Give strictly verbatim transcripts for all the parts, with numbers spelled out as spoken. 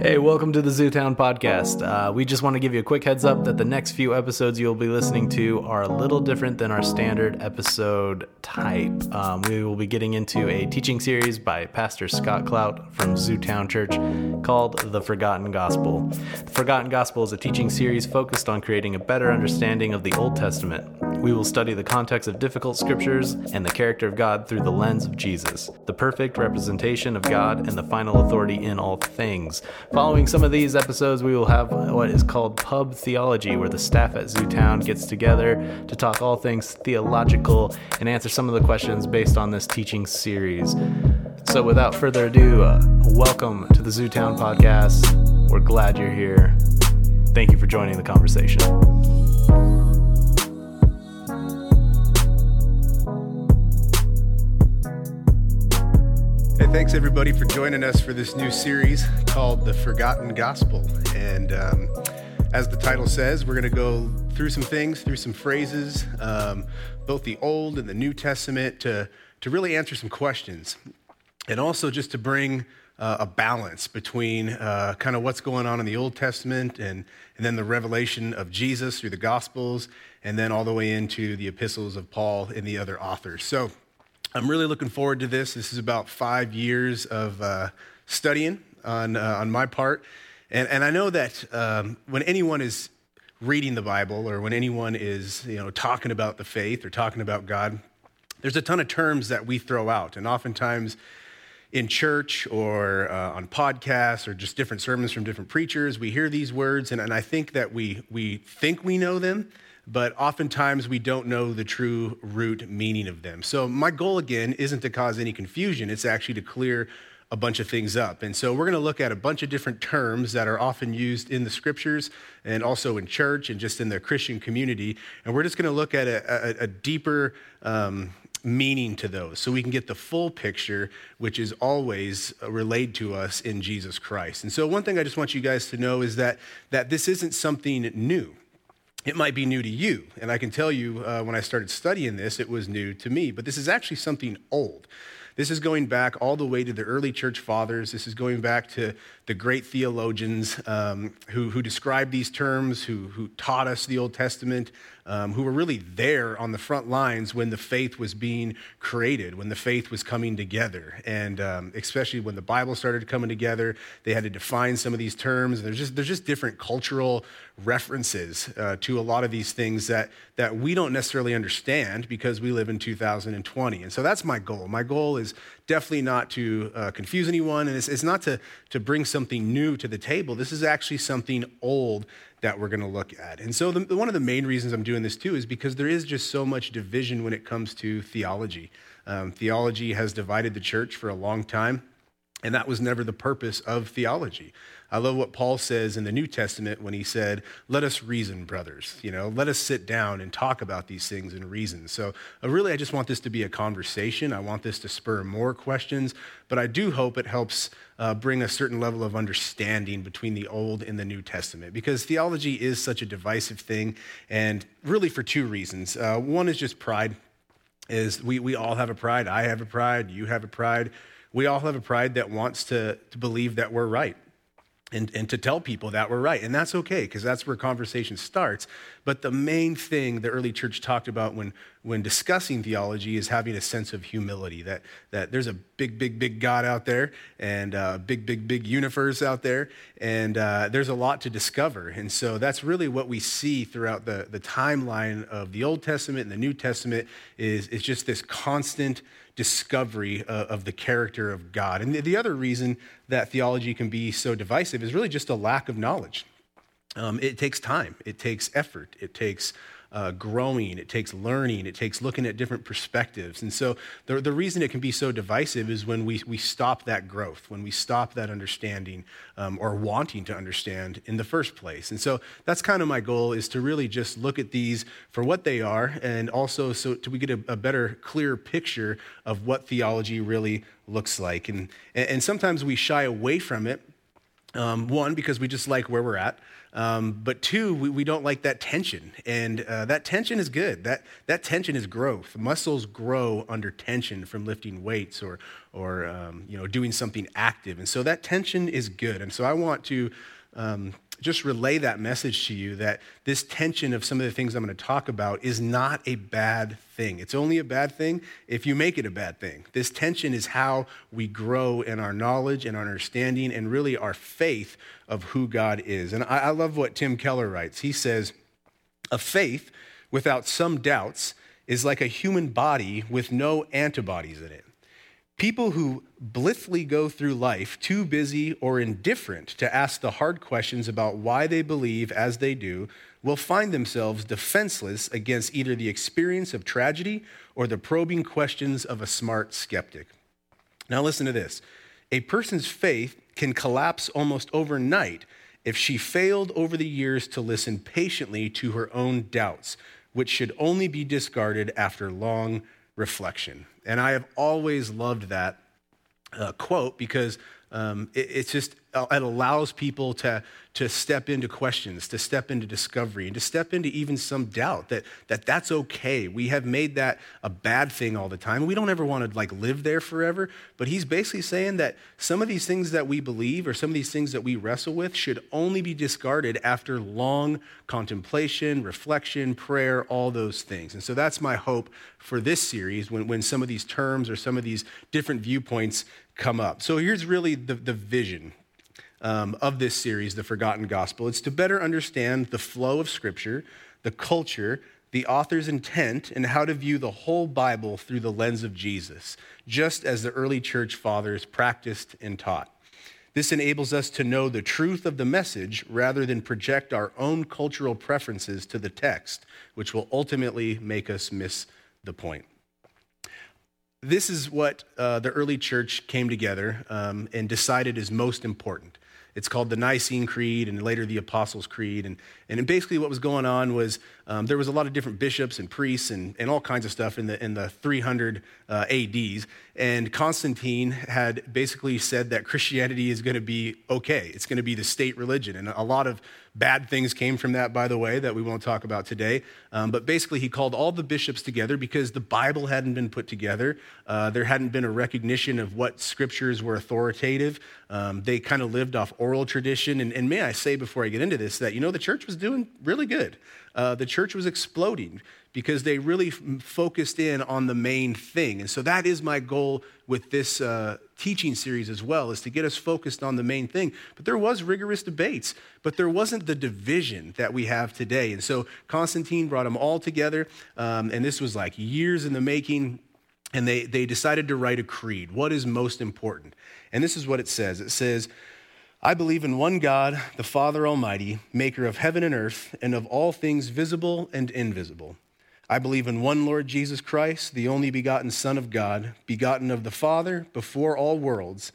Hey, welcome to the Zootown Podcast. Uh, we just want to give you a quick heads up that the next few episodes you'll be listening to are a little different than our standard episode type. Um, we will be getting into a teaching series by Pastor Scott Clout from Zootown Church called The Forgotten Gospel. The Forgotten Gospel is a teaching series focused on creating a better understanding of the Old Testament. We will study the context of difficult scriptures and the character of God through the lens of Jesus, the perfect representation of God and the final authority in all things. Following some of these episodes, we will have what is called Pub Theology, where the staff at Zootown gets together to talk all things theological and answer some of the questions based on this teaching series. So without further ado, uh, welcome to the Zootown Podcast. We're glad you're here. Thank you for joining the conversation. Hey, thanks everybody for joining us for this new series called The Forgotten Gospel. And um, as the title says, we're going to go through some things, through some phrases, um, both the Old and the New Testament, to, to really answer some questions. And also just to bring uh, a balance between uh, kind of what's going on in the Old Testament and, and then the revelation of Jesus through the Gospels, and then all the way into the epistles of Paul and the other authors. So I'm really looking forward to this. This is about five years of uh, studying on uh, on my part. And, and I know that um, when anyone is reading the Bible or when anyone is you know talking about the faith or talking about God, there's a ton of terms that we throw out. And oftentimes in church or uh, on podcasts or just different sermons from different preachers, we hear these words, and, and I think that we we think we know them, but oftentimes we don't know the true root meaning of them. So my goal, again, isn't to cause any confusion. It's actually to clear a bunch of things up. And so we're going to look at a bunch of different terms that are often used in the scriptures and also in church and just in the Christian community. And we're just going to look at a, a, a deeper um, meaning to those so we can get the full picture, which is always relayed to us in Jesus Christ. And so one thing I just want you guys to know is that that this isn't something new. It might be new to you, and I can tell you uh, when I started studying this, it was new to me, but this is actually something old. This is going back all the way to the early church fathers. This is going back to the great theologians um, who, who described these terms, who, who taught us the Old Testament, um, who were really there on the front lines when the faith was being created, when the faith was coming together. And um, especially when the Bible started coming together, they had to define some of these terms. There's just there's just different cultural references uh, to a lot of these things that, that we don't necessarily understand because we live in two thousand twenty. And so that's my goal. My goal is definitely not to uh, confuse anyone, and it's, it's not to, to bring something new to the table. This is actually something old that we're going to look at. And so the, one of the main reasons I'm doing this too is because there is just so much division when it comes to theology. Um, theology has divided the church for a long time, and that was never the purpose of theology. I love what Paul says in the New Testament when he said, let us reason, brothers. You know, let us sit down and talk about these things and reason. So uh, really, I just want this to be a conversation. I want this to spur more questions, but I do hope it helps uh, bring a certain level of understanding between the Old and the New Testament, because theology is such a divisive thing, and really for two reasons. Uh, one is just pride. Is we, we all have a pride. I have a pride. You have a pride. We all have a pride that wants to, to believe that we're right. And, and to tell people that we're right. And that's okay, because that's where conversation starts. But the main thing the early church talked about when, when discussing theology is having a sense of humility, that, that there's a big, big, big God out there, and a big, big, big universe out there, and uh, there's a lot to discover. And so that's really what we see throughout the, the timeline of the Old Testament and the New Testament is, is just this constant discovery uh, of the character of God. And the, the other reason that theology can be so divisive is really just a lack of knowledge. Um, it takes time, it takes effort, it takes uh, growing, it takes learning, it takes looking at different perspectives. And so the, the reason it can be so divisive is when we, we stop that growth, when we stop that understanding um, or wanting to understand in the first place. And so that's kind of my goal, is to really just look at these for what they are, and also so to we get a, a better, clearer picture of what theology really looks like. And, and sometimes we shy away from it Um, one, because we just like where we're at. Um, but two, we, we don't like that tension. And uh, that tension is good. That that tension is growth. Muscles grow under tension from lifting weights or, or um, you know, doing something active. And so that tension is good. And so I want to um, just relay that message to you that this tension of some of the things I'm going to talk about is not a bad thing. It's only a bad thing if you make it a bad thing. This tension is how we grow in our knowledge and our understanding and really our faith of who God is. And I, I love what Tim Keller writes. He says, a faith without some doubts is like a human body with no antibodies in it. People who blithely go through life too busy or indifferent to ask the hard questions about why they believe as they do will find themselves defenseless against either the experience of tragedy or the probing questions of a smart skeptic. Now listen to this. A person's faith can collapse almost overnight if she failed over the years to listen patiently to her own doubts, which should only be discarded after long reflection. And I have always loved that uh, quote because um, it, it's just, it allows people to, to step into questions, to step into discovery, and to step into even some doubt that, that that's okay. We have made that a bad thing all the time. We don't ever want to like live there forever, but he's basically saying that some of these things that we believe or some of these things that we wrestle with should only be discarded after long contemplation, reflection, prayer, all those things. And so that's my hope for this series when, when some of these terms or some of these different viewpoints come up. So here's really the, the vision um, of this series, The Forgotten Gospel. It's to better understand the flow of Scripture, the culture, the author's intent, and how to view the whole Bible through the lens of Jesus, just as the early church fathers practiced and taught. This enables us to know the truth of the message rather than project our own cultural preferences to the text, which will ultimately make us miss the point. This is what uh, the early church came together um, and decided is most important. It's called the Nicene Creed and later the Apostles' Creed. And, and basically what was going on was um, there was a lot of different bishops and priests and, and all kinds of stuff in the in the three hundred uh, A Ds. And Constantine had basically said that Christianity is going to be okay. It's going to be the state religion. And a lot of bad things came from that, by the way, that we won't talk about today. Um, but basically he called all the bishops together because the Bible hadn't been put together. Uh, there hadn't been a recognition of what scriptures were authoritative. Um, they kind of lived off oral tradition. And, and may I say before I get into this that, you know, the church was doing really good. Uh, the church was exploding because they really f- focused in on the main thing. And so that is my goal with this uh, teaching series as well, is to get us focused on the main thing. But there was rigorous debates, but there wasn't the division that we have today. And so Constantine brought them all together, um, and this was like years in the making, and they, they decided to write a creed. What is most important? And this is what it says. It says, I believe in one God, the Father Almighty, maker of heaven and earth, and of all things visible and invisible. I believe in one Lord Jesus Christ, the only begotten Son of God, begotten of the Father before all worlds,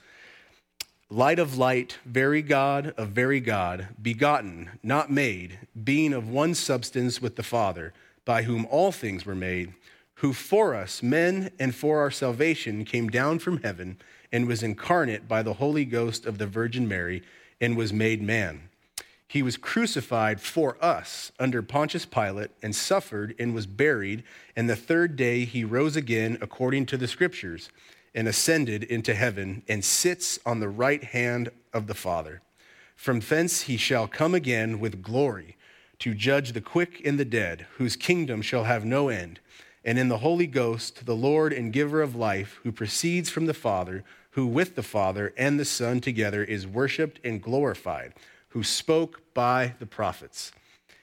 light of light, very God of very God, begotten, not made, being of one substance with the Father, by whom all things were made, who for us, men, and for our salvation came down from heaven and was incarnate by the Holy Ghost of the Virgin Mary and was made man. He was crucified for us under Pontius Pilate and suffered and was buried, and the third day he rose again according to the Scriptures and ascended into heaven and sits on the right hand of the Father. From thence he shall come again with glory to judge the quick and the dead, whose kingdom shall have no end. And in the Holy Ghost, the Lord and giver of life, who proceeds from the Father, who with the Father and the Son together is worshiped and glorified, who spoke by the prophets.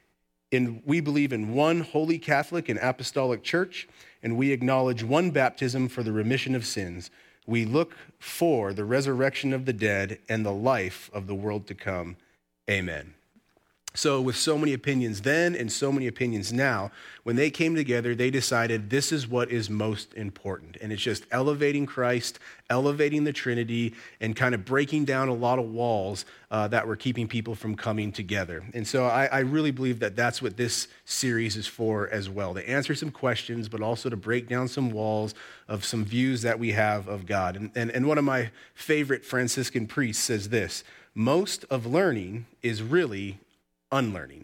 And we believe in one holy Catholic and apostolic church, and we acknowledge one baptism for the remission of sins. We look for the resurrection of the dead and the life of the world to come. Amen. So with so many opinions then and so many opinions now, when they came together, they decided this is what is most important. And it's just elevating Christ, elevating the Trinity, and kind of breaking down a lot of walls uh, that were keeping people from coming together. And so I, I really believe that that's what this series is for as well, to answer some questions, but also to break down some walls of some views that we have of God. And, and, and one of my favorite Franciscan priests says this: most of learning is really unlearning.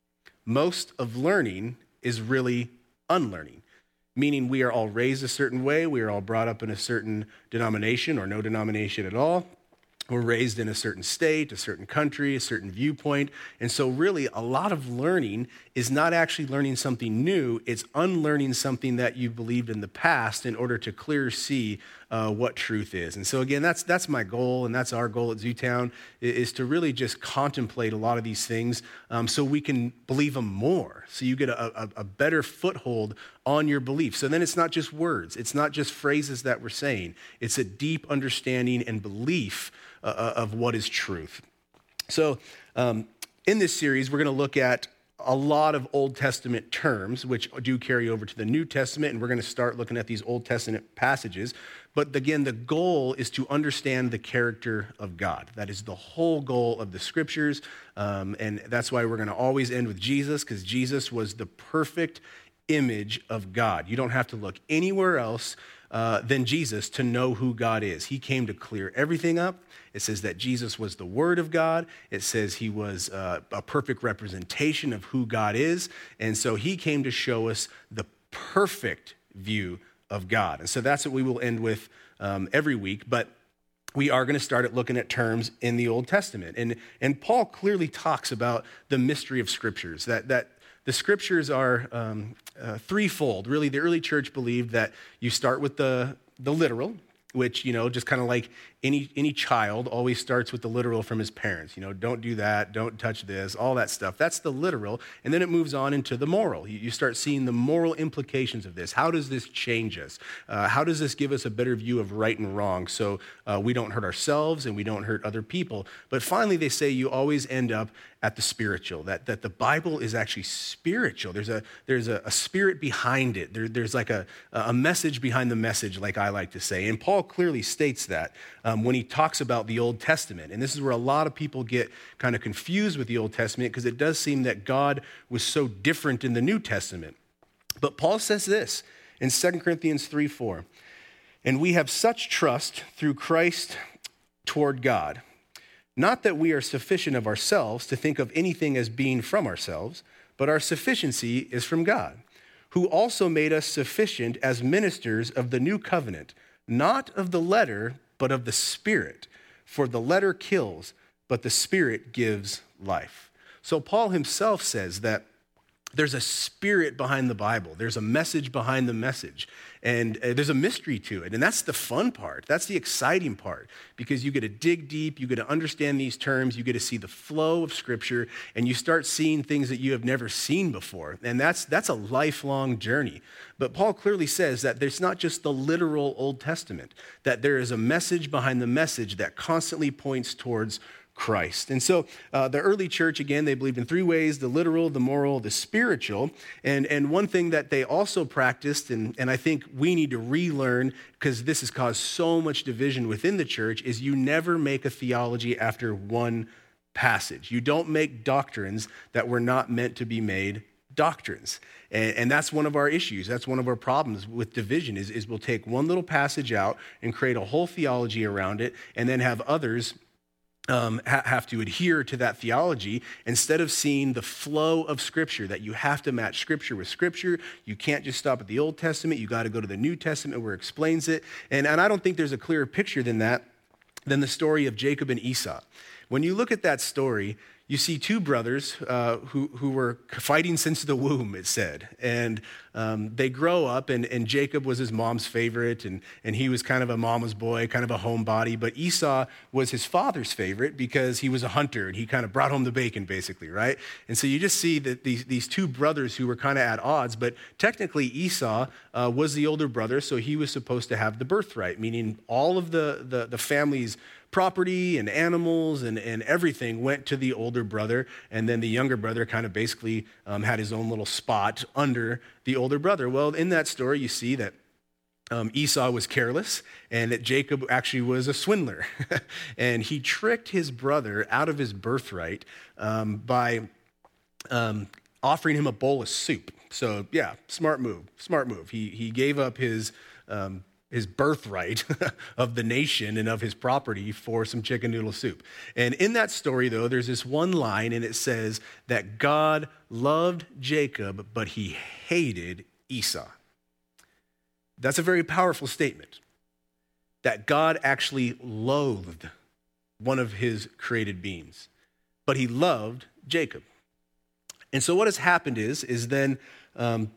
Most of learning is really unlearning, meaning we are all raised a certain way. We are all brought up in a certain denomination or no denomination at all. We're raised in a certain state, a certain country, a certain viewpoint. And so really a lot of learning is not actually learning something new. It's unlearning something that you believed in the past in order to clearly see uh, what truth is. And so again, that's that's my goal, and that's our goal at Zootown, is to really just contemplate a lot of these things um, so we can believe them more. So you get a, a, a better foothold on your belief. So then it's not just words. It's not just phrases that we're saying. It's a deep understanding and belief uh, of what is truth. So um, in this series, we're going to look at a lot of Old Testament terms, which do carry over to the New Testament, and we're going to start looking at these Old Testament passages. But again, the goal is to understand the character of God. That is the whole goal of the scriptures, um, and that's why we're going to always end with Jesus, because Jesus was the perfect image of God. You don't have to look anywhere else uh, than Jesus to know who God is. He came to clear everything up. It says that Jesus was the Word of God. It says he was uh, a perfect representation of who God is. And so he came to show us the perfect view of God. And so that's what we will end with um, every week. But we are going to start at looking at terms in the Old Testament. And, and Paul clearly talks about the mystery of scriptures, that, that the scriptures are um, uh, threefold. Really, the early church believed that you start with the, the literal, which, you know, just kind of like any any child always starts with the literal from his parents. You know, don't do that, don't touch this, all that stuff. That's the literal. And then it moves on into the moral. You, you start seeing the moral implications of this. How does this change us? Uh, how does this give us a better view of right and wrong so uh, we don't hurt ourselves and we don't hurt other people? But finally, they say you always end up at the spiritual, that, that the Bible is actually spiritual. There's a there's a, a spirit behind it. There, there's like a, a message behind the message, like I like to say. And Paul clearly states that um, when he talks about the Old Testament. And this is where a lot of people get kind of confused with the Old Testament, because it does seem that God was so different in the New Testament. But Paul says this in Second Corinthians three four, and we have such trust through Christ toward God, not that we are sufficient of ourselves to think of anything as being from ourselves, but our sufficiency is from God, who also made us sufficient as ministers of the new covenant, not of the letter, but of the Spirit. For the letter kills, but the Spirit gives life. So Paul himself says that there's a spirit behind the Bible. There's a message behind the message. And uh, there's a mystery to it. And that's the fun part. That's the exciting part, because you get to dig deep. You get to understand these terms. You get to see the flow of Scripture, and you start seeing things that you have never seen before. And that's that's a lifelong journey. But Paul clearly says that there's not just the literal Old Testament, that there is a message behind the message that constantly points towards Christ. And so uh, the early church, again, they believed in three ways: the literal, the moral, the spiritual. And, and one thing that they also practiced, and, and I think we need to relearn, because this has caused so much division within the church, is you never make a theology after one passage. You don't make doctrines that were not meant to be made doctrines. And, and that's one of our issues. That's one of our problems with division is, is we'll take one little passage out and create a whole theology around it, and then have others Um, ha- have to adhere to that theology instead of seeing the flow of Scripture, that you have to match Scripture with Scripture. You can't just stop at the Old Testament. You got to go to the New Testament where it explains it. And, and I don't think there's a clearer picture than that, than the story of Jacob and Esau. When you look at that story, you see two brothers uh, who, who were fighting since the womb, it said. And um, they grow up, and, and Jacob was his mom's favorite, and, and he was kind of a mama's boy, kind of a homebody. But Esau was his father's favorite because he was a hunter, and he kind of brought home the bacon, basically, right? And so you just see that these, these two brothers who were kind of at odds, but technically Esau uh, was the older brother, so he was supposed to have the birthright, meaning all of the, the, the family's property and animals and, and everything went to the older brother, and then the younger brother kind of basically um, had his own little spot under the older brother. Well, in that story, you see that um, Esau was careless, and that Jacob actually was a swindler, and he tricked his brother out of his birthright um, by um, offering him a bowl of soup. So yeah, smart move, smart move. He he gave up his um, his birthright of the nation and of his property for some chicken noodle soup. And in that story, though, there's this one line, and it says that God loved Jacob, but he hated Esau. That's a very powerful statement, that God actually loathed one of his created beings, but he loved Jacob. And so what has happened is, is then um,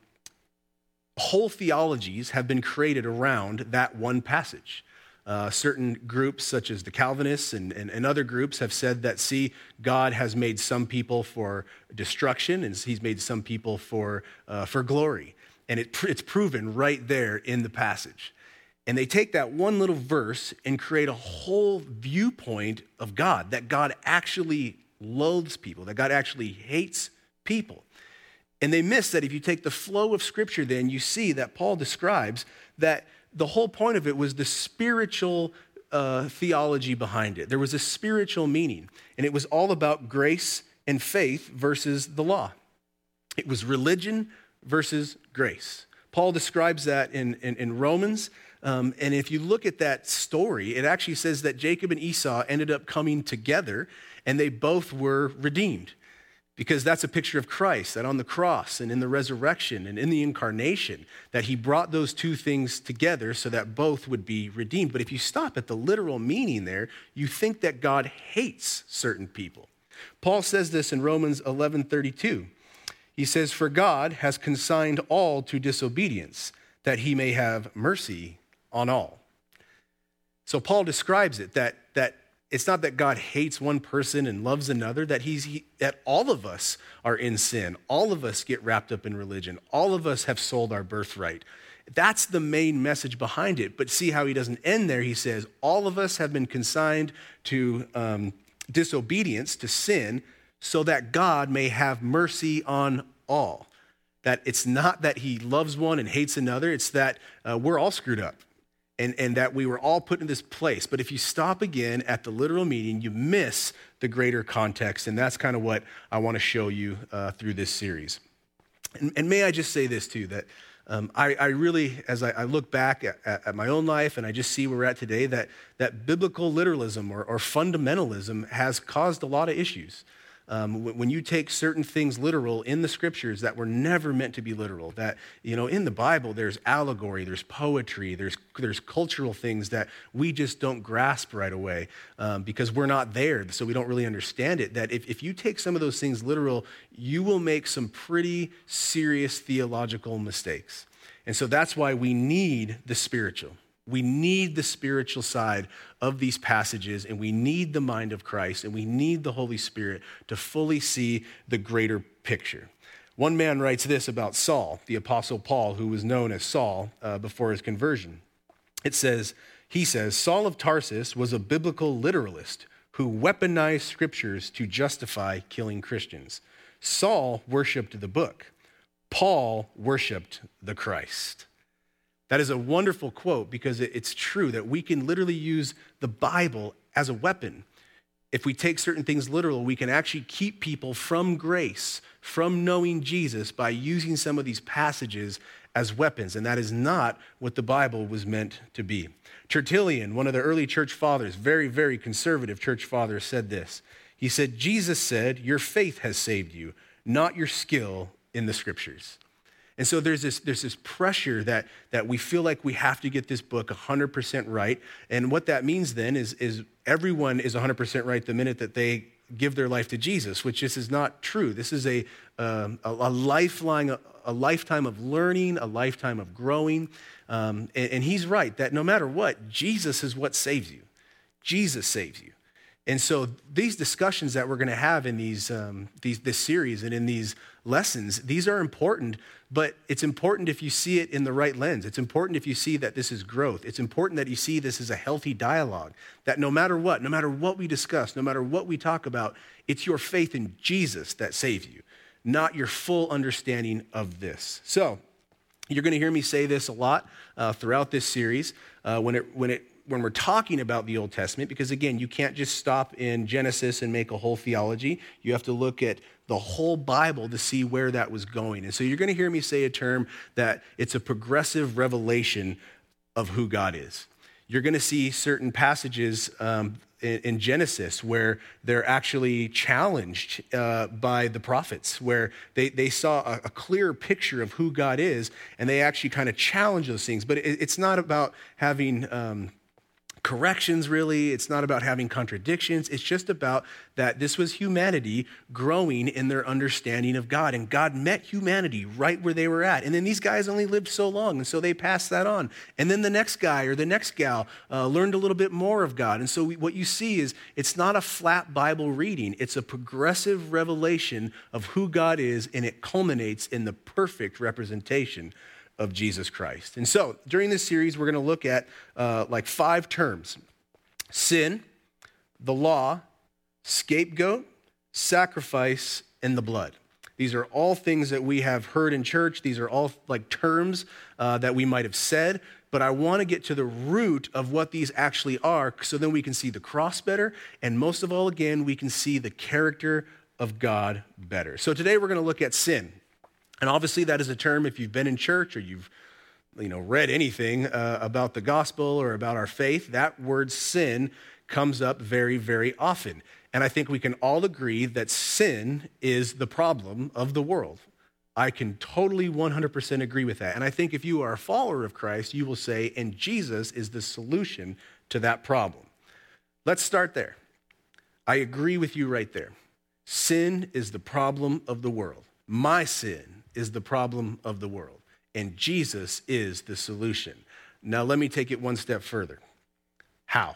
whole theologies have been created around that one passage. Uh, certain groups, such as the Calvinists and, and, and other groups, have said that, see, God has made some people for destruction, and he's made some people for, uh, for glory. And it, it's proven right there in the passage. And they take that one little verse and create a whole viewpoint of God, that God actually loathes people, that God actually hates people. And they miss that if you take the flow of Scripture, then you see that Paul describes that the whole point of it was the spiritual uh, theology behind it. There was a spiritual meaning, and it was all about grace and faith versus the law. It was religion versus grace. Paul describes that in, in, in Romans, um, and if you look at that story, it actually says that Jacob and Esau ended up coming together, and they both were redeemed. Because that's a picture of Christ, that on the cross and in the resurrection and in the incarnation, that he brought those two things together so that both would be redeemed. But if you stop at the literal meaning there, you think that God hates certain people. Paul says this in Romans eleven thirty-two. He says, "For God has consigned all to disobedience, that he may have mercy on all." So Paul describes it, that, that it's not that God hates one person and loves another, that he's he, that all of us are in sin. All of us get wrapped up in religion. All of us have sold our birthright. That's the main message behind it. But see how he doesn't end there. He says, all of us have been consigned to um, disobedience, to sin, so that God may have mercy on all. That it's not that he loves one and hates another. It's that uh, we're all screwed up. And, and that we were all put in this place. But if you stop again at the literal meaning, you miss the greater context. And that's kind of what I want to show you uh, through this series. And, and may I just say this too, that um, I, I really, as I, I look back at, at my own life and I just see where we're at today, that, that biblical literalism or, or fundamentalism has caused a lot of issues. Um, when you take certain things literal in the scriptures that were never meant to be literal, that, you know, in the Bible, there's allegory, there's poetry, there's there's cultural things that we just don't grasp right away um, because we're not there, so we don't really understand it, that if, if you take some of those things literal, you will make some pretty serious theological mistakes. And so that's why we need the spiritual. We need the spiritual side of these passages, and we need the mind of Christ, and we need the Holy Spirit to fully see the greater picture. One man writes this about Saul, the Apostle Paul, who was known as Saul uh, before his conversion. It says, he says, Saul of Tarsus was a biblical literalist who weaponized scriptures to justify killing Christians. Saul worshiped the book. Paul worshiped the Christ. That is a wonderful quote because it's true that we can literally use the Bible as a weapon. If we take certain things literal, we can actually keep people from grace, from knowing Jesus by using some of these passages as weapons. And that is not what the Bible was meant to be. Tertullian, one of the early church fathers, very, very conservative church father, said this. He said, Jesus said, your faith has saved you, not your skill in the scriptures. And so there's this, there's this pressure that, that we feel like we have to get this book one hundred percent right. And what that means then is, is everyone is one hundred percent right the minute that they give their life to Jesus, which this is not true. This is a, um, a, a lifeline, a, a lifetime of learning, a lifetime of growing. Um, and, and he's right that no matter what, Jesus is what saves you. Jesus saves you. And so these discussions that we're going to have in these, um, these this series and in these lessons, these are important, but it's important if you see it in the right lens. It's important if you see that this is growth. It's important that you see this as a healthy dialogue, that no matter what, no matter what we discuss, no matter what we talk about, it's your faith in Jesus that saves you, not your full understanding of this. So you're going to hear me say this a lot uh, throughout this series uh, when it when it when we're talking about the Old Testament, because again, you can't just stop in Genesis and make a whole theology. You have to look at the whole Bible to see where that was going. And so you're going to hear me say a term that it's a progressive revelation of who God is. You're going to see certain passages um, in, in Genesis where they're actually challenged uh, by the prophets, where they, they saw a, a clear picture of who God is, and they actually kind of challenge those things. But it, it's not about having um, corrections, really. It's not about having contradictions. It's just about that this was humanity growing in their understanding of God. And God met humanity right where they were at. And then these guys only lived so long, and so they passed that on. And then the next guy or the next gal uh, learned a little bit more of God. And so we, what you see is it's not a flat Bible reading. It's a progressive revelation of who God is, and it culminates in the perfect representation of Jesus Christ. And so during this series, we're going to look at uh, like five terms: sin, the law, scapegoat, sacrifice, and the blood. These are all things that we have heard in church. These are all like terms uh, that we might have said, but I want to get to the root of what these actually are, so then we can see the cross better, and most of all, again, we can see the character of God better. So today we're going to look at sin. And obviously that is a term, if you've been in church or you've you know, read anything uh, about the gospel or about our faith, that word sin comes up very, very often. And I think we can all agree that sin is the problem of the world. I can totally one hundred percent agree with that. And I think if you are a follower of Christ, you will say, and Jesus is the solution to that problem. Let's start there. I agree with you right there. Sin is the problem of the world. My sin is the problem of the world, and Jesus is the solution. Now, let me take it one step further. How?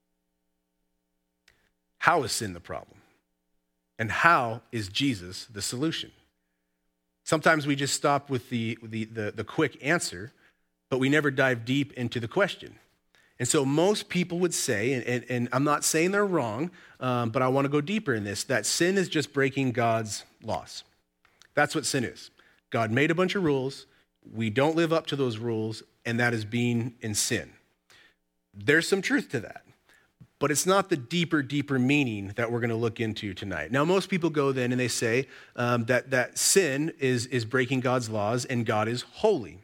How is sin the problem? And how is Jesus the solution? Sometimes we just stop with the, the, the, the quick answer, but we never dive deep into the question. And so most people would say, and, and, and I'm not saying they're wrong, um, but I want to go deeper in this, that sin is just breaking God's laws. That's what sin is. God made a bunch of rules. We don't live up to those rules, and that is being in sin. There's some truth to that, but it's not the deeper, deeper meaning that we're going to look into tonight. Now, most people go then and they say um, that, that sin is, is breaking God's laws and God is holy.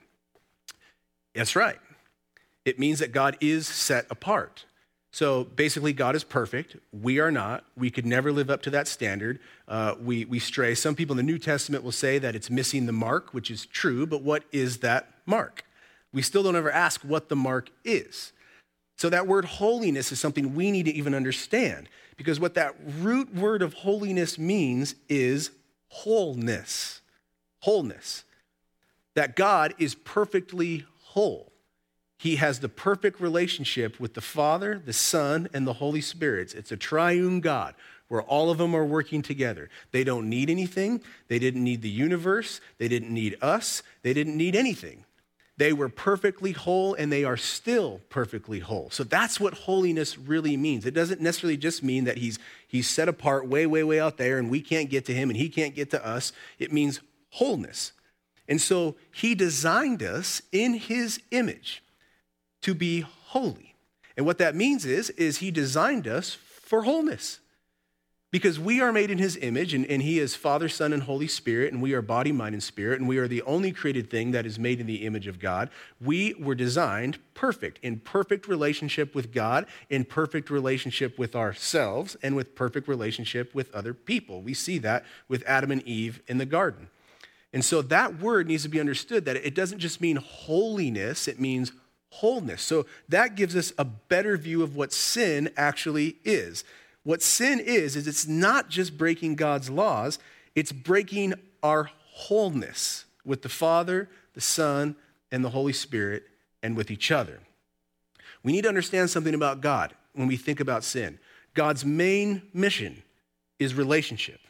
That's right. It means that God is set apart. So basically, God is perfect. We are not. We could never live up to that standard. Uh, we, we stray. Some people in the New Testament will say that it's missing the mark, which is true, but what is that mark? We still don't ever ask what the mark is. So that word holiness is something we need to even understand, because what that root word of holiness means is wholeness. Wholeness. That God is perfectly whole. He has the perfect relationship with the Father, the Son, and the Holy Spirit. It's a triune God where all of them are working together. They don't need anything. They didn't need the universe. They didn't need us. They didn't need anything. They were perfectly whole, and they are still perfectly whole. So that's what holiness really means. It doesn't necessarily just mean that he's, he's set apart way, way, way out there, and we can't get to him, and he can't get to us. It means wholeness. And so he designed us in his image to be holy. And what that means is, is he designed us for wholeness. Because we are made in his image, and, and he is Father, Son, and Holy Spirit, and we are body, mind, and spirit, and we are the only created thing that is made in the image of God. We were designed perfect, in perfect relationship with God, in perfect relationship with ourselves, and with perfect relationship with other people. We see that with Adam and Eve in the garden. And so that word needs to be understood, that it doesn't just mean holiness, it means wholeness. So that gives us a better view of what sin actually is. What sin is, is it's not just breaking God's laws, it's breaking our wholeness with the Father, the Son, and the Holy Spirit, and with each other. We need to understand something about God when we think about sin. God's main mission is relationship.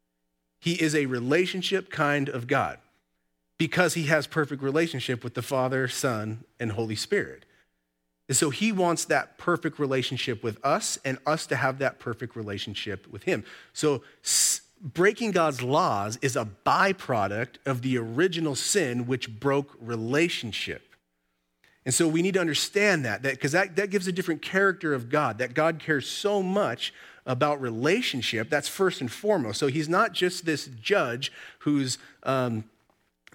He is a relationship kind of God, because he has perfect relationship with the Father, Son, and Holy Spirit. And so he wants that perfect relationship with us, and us to have that perfect relationship with him. So s- breaking God's laws is a byproduct of the original sin, which broke relationship. And so we need to understand that, that because that, that gives a different character of God, that God cares so much about relationship. That's first and foremost. So he's not just this judge who's um,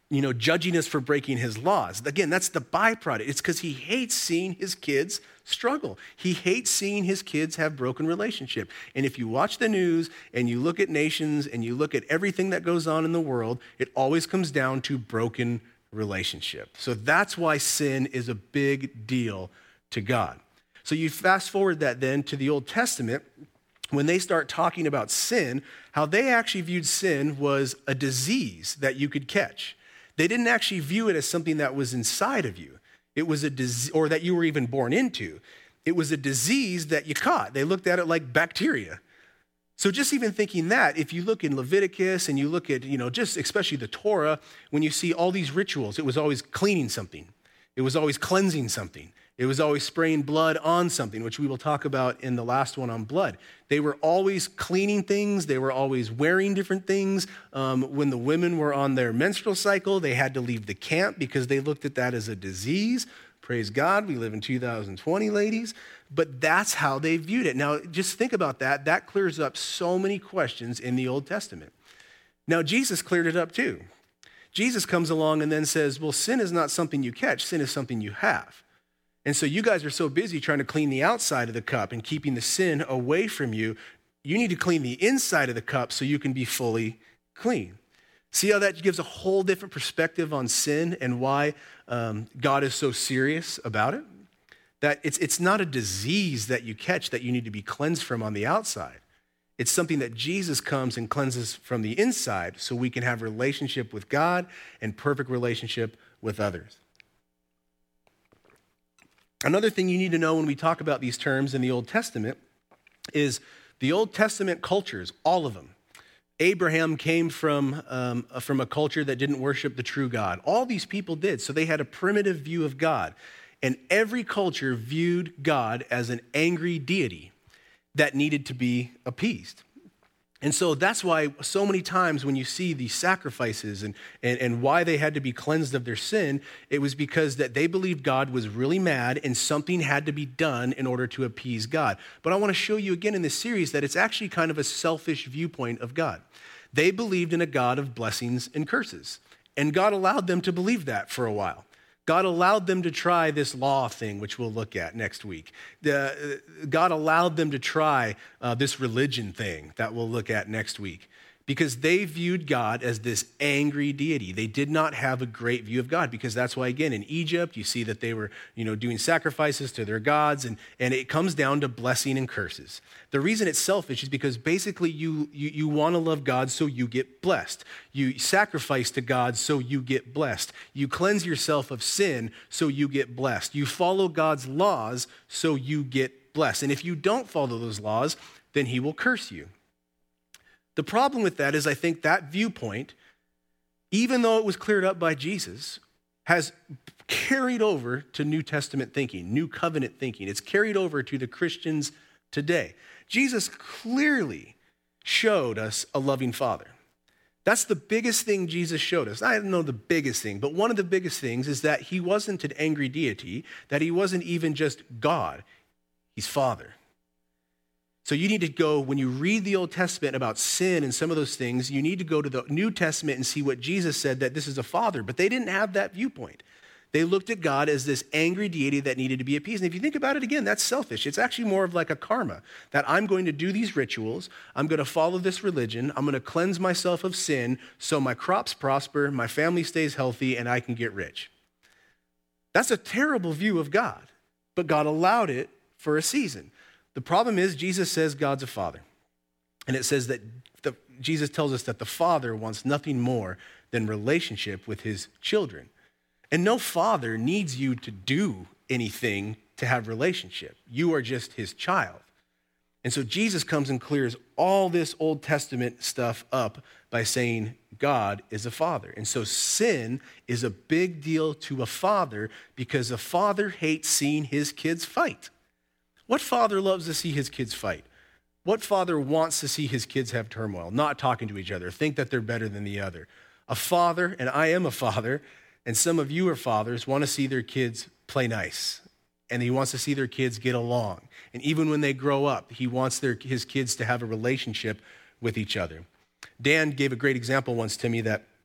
you know, judging us for breaking his laws. Again, that's the byproduct. It's because he hates seeing his kids struggle. He hates seeing his kids have broken relationship. And if you watch the news and you look at nations and you look at everything that goes on in the world, it always comes down to broken relationship. So that's why sin is a big deal to God. So you fast forward that then to the Old Testament, when they start talking about sin, how they actually viewed sin was a disease that you could catch. They didn't actually view it as something that was inside of you. It was a disease, or that you were even born into. It was a disease that you caught. They looked at it like bacteria. So just even thinking that, if you look in Leviticus and you look at, you know, just especially the Torah, when you see all these rituals, it was always cleaning something. It was always cleansing something. It was always spraying blood on something, which we will talk about in the last one on blood. They were always cleaning things. They were always wearing different things. Um, when the women were on their menstrual cycle, they had to leave the camp because they looked at that as a disease. Praise God, we live in two thousand twenty, ladies. But that's how they viewed it. Now, just think about that. That clears up so many questions in the Old Testament. Now, Jesus cleared it up too. Jesus comes along and then says, well, sin is not something you catch. Sin is something you have. And so you guys are so busy trying to clean the outside of the cup and keeping the sin away from you, you need to clean the inside of the cup so you can be fully clean. See how that gives a whole different perspective on sin and why um, God is so serious about it? That it's, it's not a disease that you catch that you need to be cleansed from on the outside. It's something that Jesus comes and cleanses from the inside so we can have relationship with God and perfect relationship with others. Another thing you need to know when we talk about these terms in the Old Testament is the Old Testament cultures, all of them. Abraham came from, um, from a culture that didn't worship the true God. All these people did, so they had a primitive view of God. And every culture viewed God as an angry deity that needed to be appeased. And so that's why so many times when you see these sacrifices and, and, and why they had to be cleansed of their sin, it was because that they believed God was really mad and something had to be done in order to appease God. But I want to show you again in this series that it's actually kind of a selfish viewpoint of God. They believed in a God of blessings and curses, and God allowed them to believe that for a while. God allowed them to try this law thing, which we'll look at next week. The, God allowed them to try uh, this religion thing that we'll look at next week because they viewed God as this angry deity. They did not have a great view of God because that's why, again, in Egypt, you see that they were, you know, doing sacrifices to their gods, and, and it comes down to blessing and curses. The reason it's selfish is because basically you, you, you want to love God so you get blessed. You sacrifice to God so you get blessed. You cleanse yourself of sin so you get blessed. You follow God's laws so you get blessed. And if you don't follow those laws, then he will curse you. The problem with that is I think that viewpoint, even though it was cleared up by Jesus, has carried over to New Testament thinking, New Covenant thinking. It's carried over to the Christians today. Jesus clearly showed us a loving Father. That's the biggest thing Jesus showed us. I don't know the biggest thing, but one of the biggest things is that he wasn't an angry deity, that he wasn't even just God. He's Father. So you need to go, when you read the Old Testament about sin and some of those things, you need to go to the New Testament and see what Jesus said, that this is a father. But they didn't have that viewpoint. They looked at God as this angry deity that needed to be appeased. And if you think about it again, that's selfish. It's actually more of like a karma, that I'm going to do these rituals, I'm going to follow this religion, I'm going to cleanse myself of sin so my crops prosper, my family stays healthy, and I can get rich. That's a terrible view of God, but God allowed it for a season. The problem is Jesus says God's a father. And it says that the, Jesus tells us that the Father wants nothing more than relationship with his children. And no father needs you to do anything to have relationship. You are just his child. And so Jesus comes and clears all this Old Testament stuff up by saying God is a father. And so sin is a big deal to a father because a father hates seeing his kids fight. What father loves to see his kids fight? What father wants to see his kids have turmoil, not talking to each other, think that they're better than the other? A father, and I am a father, and some of you are fathers, want to see their kids play nice. And he wants to see their kids get along. And even when they grow up, he wants their, his kids to have a relationship with each other. Dan gave a great example once to me that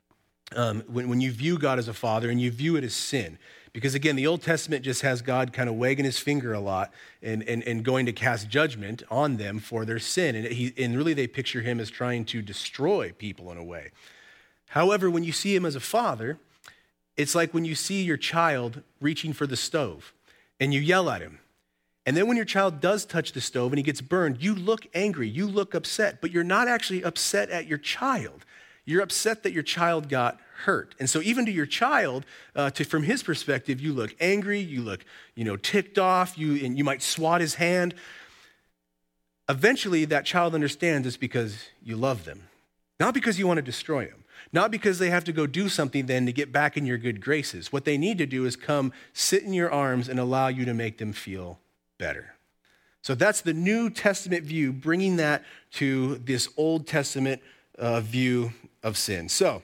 um, when, when you view God as a father and you view it as sin. Because again, the Old Testament just has God kind of wagging his finger a lot and, and, and going to cast judgment on them for their sin. And, he, and really they picture him as trying to destroy people in a way. However, when you see him as a father, it's like when you see your child reaching for the stove and you yell at him. And then when your child does touch the stove and he gets burned, you look angry, you look upset, but you're not actually upset at your child. You're upset that your child got hurt. And so even to your child, uh, to, from his perspective, you look angry, you look, you know, ticked off, you, and you might swat his hand. Eventually, that child understands it's because you love them, not because you want to destroy them, not because they have to go do something then to get back in your good graces. What they need to do is come sit in your arms and allow you to make them feel better. So that's the New Testament view, bringing that to this Old Testament uh, view of sin. So,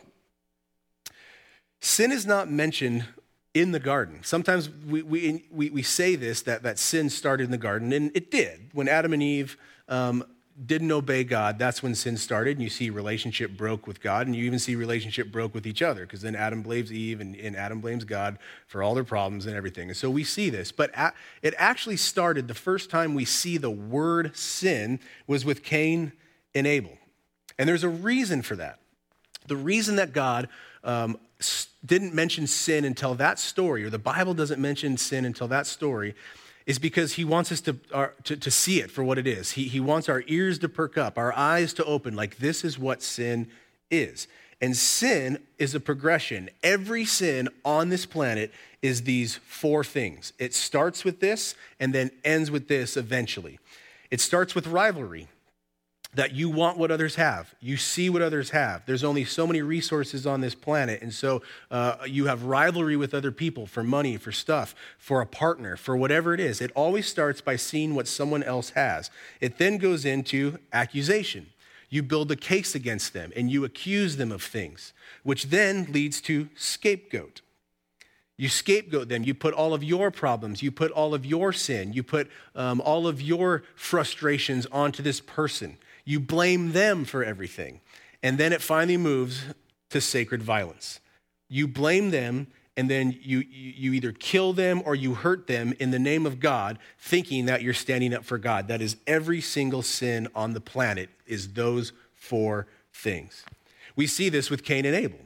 sin is not mentioned in the garden. Sometimes we, we, we, we say this, that, that sin started in the garden, and it did. When Adam and Eve um, didn't obey God, that's when sin started, and you see relationship broke with God, and you even see relationship broke with each other, because then Adam blames Eve, and, and Adam blames God for all their problems and everything. And so we see this, but a, it actually started, the first time we see the word sin was with Cain and Abel. And there's a reason for that. The reason that God um, didn't mention sin until that story, or the Bible doesn't mention sin until that story, is because he wants us to, our, to, to see it for what it is. He, he wants our ears to perk up, our eyes to open, like this is what sin is. And sin is a progression. Every sin on this planet is these four things. It starts with this and then ends with this eventually. It starts with rivalry. That you want what others have. You see what others have. There's only so many resources on this planet. And so uh, you have rivalry with other people for money, for stuff, for a partner, for whatever it is. It always starts by seeing what someone else has. It then goes into accusation. You build a case against them and you accuse them of things, which then leads to scapegoat. You scapegoat them. You put all of your problems, you put all of your sin, you put um, all of your frustrations onto this person. You blame them for everything. And then it finally moves to sacred violence. You blame them, and then you, you either kill them or you hurt them in the name of God, thinking that you're standing up for God. That is every single sin on the planet is those four things. We see this with Cain and Abel.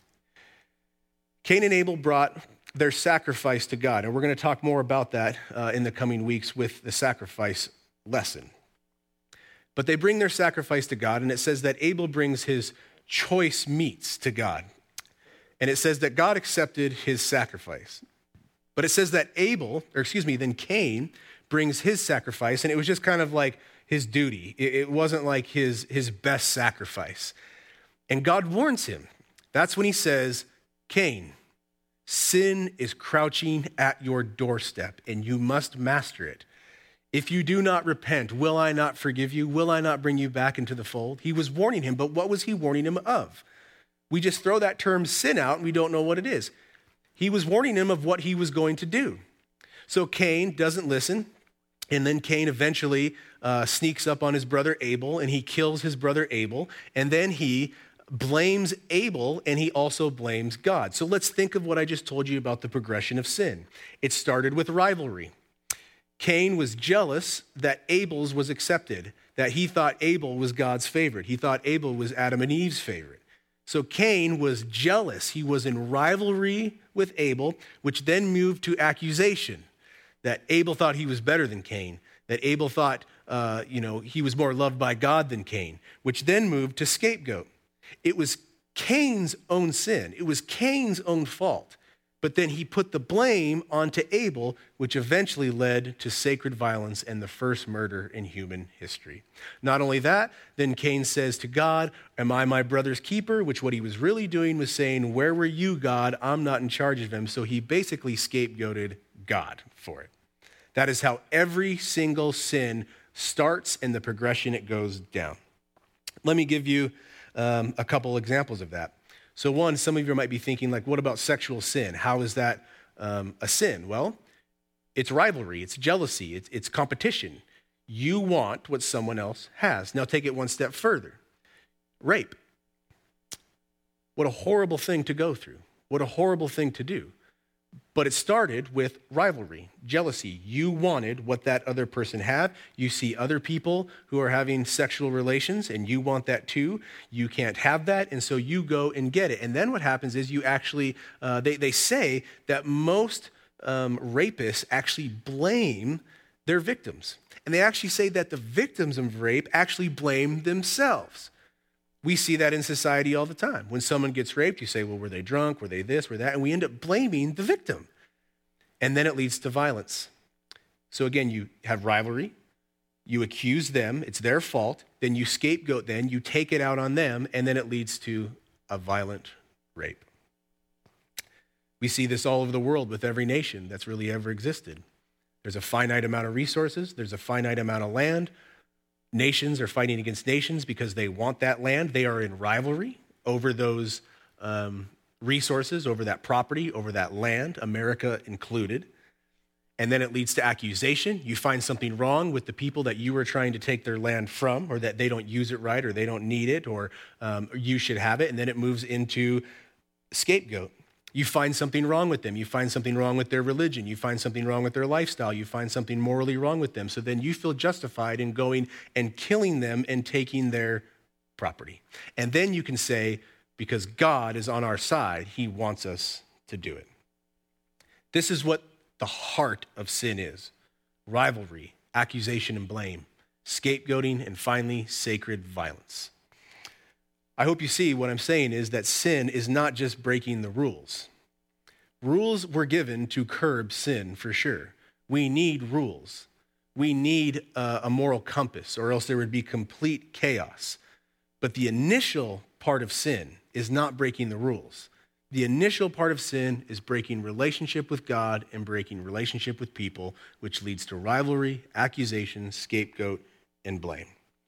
Cain and Abel brought their sacrifice to God, and we're going to talk more about that uh, in the coming weeks with the sacrifice lesson. But they bring their sacrifice to God, and it says that Abel brings his choice meats to God. And it says that God accepted his sacrifice. But it says that Abel, or excuse me, then Cain brings his sacrifice, and it was just kind of like his duty. It wasn't like his, his best sacrifice. And God warns him. That's when he says, Cain, sin is crouching at your doorstep, and you must master it. If you do not repent, will I not forgive you? Will I not bring you back into the fold? He was warning him, but what was he warning him of? We just throw that term sin out and we don't know what it is. He was warning him of what he was going to do. So Cain doesn't listen, and then Cain eventually uh, sneaks up on his brother Abel, and he kills his brother Abel, and then he blames Abel, and he also blames God. So let's think of what I just told you about the progression of sin. It started with rivalry. Cain was jealous that Abel's was accepted, that he thought Abel was God's favorite. He thought Abel was Adam and Eve's favorite. So Cain was jealous. He was in rivalry with Abel, which then moved to accusation, that Abel thought he was better than Cain, that Abel thought uh, you know, he was more loved by God than Cain, which then moved to scapegoat. It was Cain's own sin. It was Cain's own fault. But then he put the blame onto Abel, which eventually led to sacred violence and the first murder in human history. Not only that, then Cain says to God, am I my brother's keeper? Which what he was really doing was saying, where were you, God? I'm not in charge of him. So he basically scapegoated God for it. That is how every single sin starts and the progression it goes down. Let me give you um, a couple examples of that. So one, some of you might be thinking, like, what about sexual sin? How is that um, a sin? Well, it's rivalry, it's jealousy, it's, it's competition. You want what someone else has. Now take it one step further. Rape. What a horrible thing to go through. What a horrible thing to do. But it started with rivalry, jealousy. You wanted what that other person had. You see other people who are having sexual relations and you want that too. You can't have that, and so you go and get it. And then what happens is you actually, uh, they, they say that most um, rapists actually blame their victims. And they actually say that the victims of rape actually blame themselves. We see that in society all the time. When someone gets raped, you say, well, were they drunk? Were they this? Were that? And we end up blaming the victim. And then it leads to violence. So again, you have rivalry. You accuse them. It's their fault. Then you scapegoat them. You take it out on them. And then it leads to a violent rape. We see this all over the world with every nation that's really ever existed. There's a finite amount of resources. There's a finite amount of land. Nations are fighting against nations because they want that land. They are in rivalry over those um, resources, over that property, over that land, America included. And then it leads to accusation. You find something wrong with the people that you were trying to take their land from, or that they don't use it right, or they don't need it, or um, you should have it. And then it moves into scapegoat. You find something wrong with them. You find something wrong with their religion. You find something wrong with their lifestyle. You find something morally wrong with them. So then you feel justified in going and killing them and taking their property. And then you can say, because God is on our side, he wants us to do it. This is what the heart of sin is: rivalry, accusation and blame, scapegoating, and finally, sacred violence. I hope you see what I'm saying is that sin is not just breaking the rules. Rules were given to curb sin, for sure. We need rules. We need a, a moral compass, or else there would be complete chaos. But the initial part of sin is not breaking the rules. The initial part of sin is breaking relationship with God and breaking relationship with people, which leads to rivalry, accusation, scapegoat, and blame.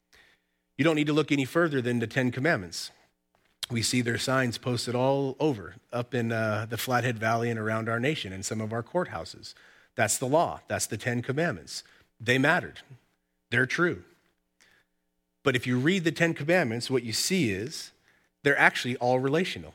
You don't need to look any further than the Ten Commandments. We see their signs posted all over, up in uh, the Flathead Valley and around our nation and some of our courthouses. That's the law. That's the Ten Commandments. They mattered. They're true. But if you read the Ten Commandments, what you see is they're actually all relational.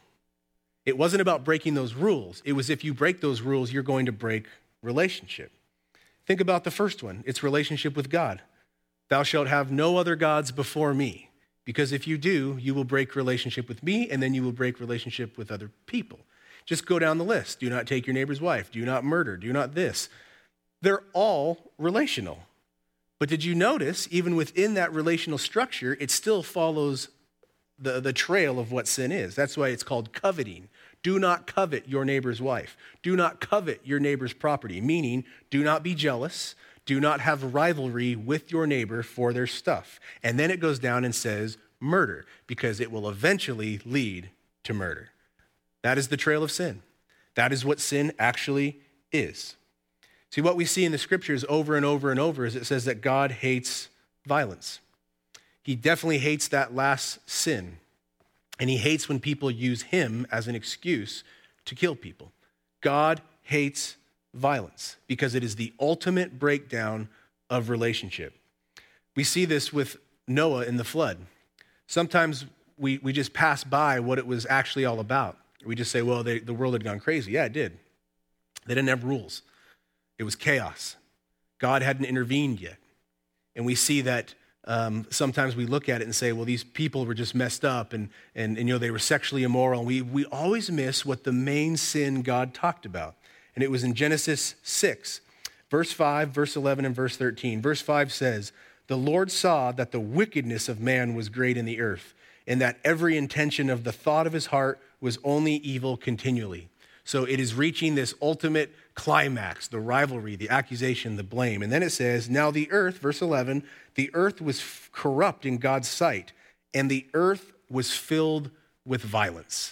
It wasn't about breaking those rules. It was if you break those rules, you're going to break relationship. Think about the first one. It's relationship with God. Thou shalt have no other gods before me, because if you do, you will break relationship with me, and then you will break relationship with other people. Just go down the list. Do not take your neighbor's wife. Do not murder. Do not this. They're all relational. But did you notice, even within that relational structure, it still follows the, the trail of what sin is. That's why it's called coveting. Do not covet your neighbor's wife. Do not covet your neighbor's property, meaning do not be jealous. Do not have rivalry with your neighbor for their stuff. And then it goes down and says murder, because it will eventually lead to murder. That is the trail of sin. That is what sin actually is. See, what we see in the scriptures over and over and over is it says that God hates violence. He definitely hates that last sin. And he hates when people use him as an excuse to kill people. God hates violence because it is the ultimate breakdown of relationship. We see this with Noah in the flood. Sometimes we, we just pass by what it was actually all about. We just say, well, they, the world had gone crazy. Yeah, it did. They didn't have rules. It was chaos. God hadn't intervened yet. And we see that um, sometimes we look at it and say, well, these people were just messed up and, and, and you know, they were sexually immoral. And we, we always miss what the main sin God talked about. And it was in Genesis six, verse five, verse eleven, and verse thirteen. Verse five says, the Lord saw that the wickedness of man was great in the earth, and that every intention of the thought of his heart was only evil continually. So it is reaching this ultimate climax, the rivalry, the accusation, the blame. And then it says, now the earth, verse eleven, the earth was f- corrupt in God's sight, and the earth was filled with violence.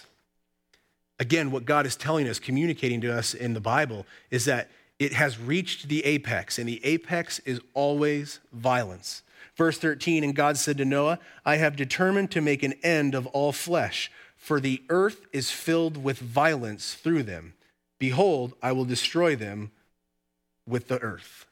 Again, what God is telling us, communicating to us in the Bible, is that it has reached the apex, and the apex is always violence. Verse thirteen, and God said to Noah, I have determined to make an end of all flesh, for the earth is filled with violence through them. Behold, I will destroy them with the earth.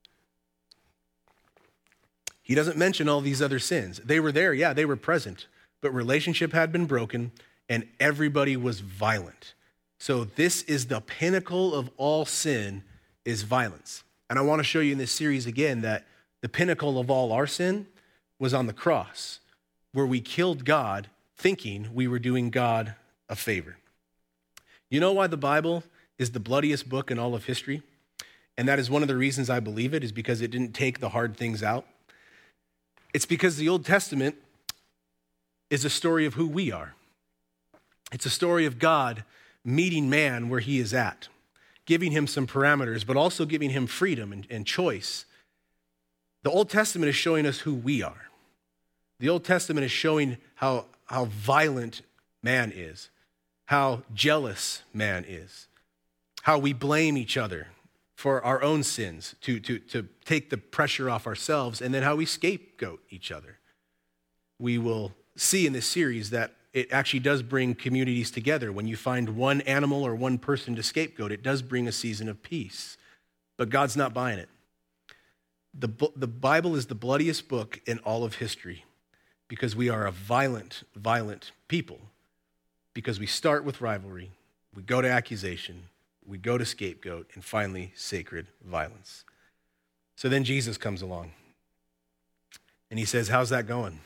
He doesn't mention all these other sins. They were there, yeah, they were present, but relationship had been broken, and everybody was violent. So this is the pinnacle of all sin, is violence. And I want to show you in this series again that the pinnacle of all our sin was on the cross, where we killed God thinking we were doing God a favor. You know why the Bible is the bloodiest book in all of history? And that is one of the reasons I believe it, is because it didn't take the hard things out. It's because the Old Testament is a story of who we are. It's a story of God meeting man where he is at, giving him some parameters, but also giving him freedom and, and choice. The Old Testament is showing us who we are. The Old Testament is showing how, how violent man is, how jealous man is, how we blame each other for our own sins to, to, to take the pressure off ourselves, and then how we scapegoat each other. We will see in this series that it actually does bring communities together. When you find one animal or one person to scapegoat, it does bring a season of peace. But God's not buying it. The, the Bible is the bloodiest book in all of history because we are a violent, violent people. Because we start with rivalry, we go to accusation, we go to scapegoat, and finally, sacred violence. So then Jesus comes along, and he says, how's that going?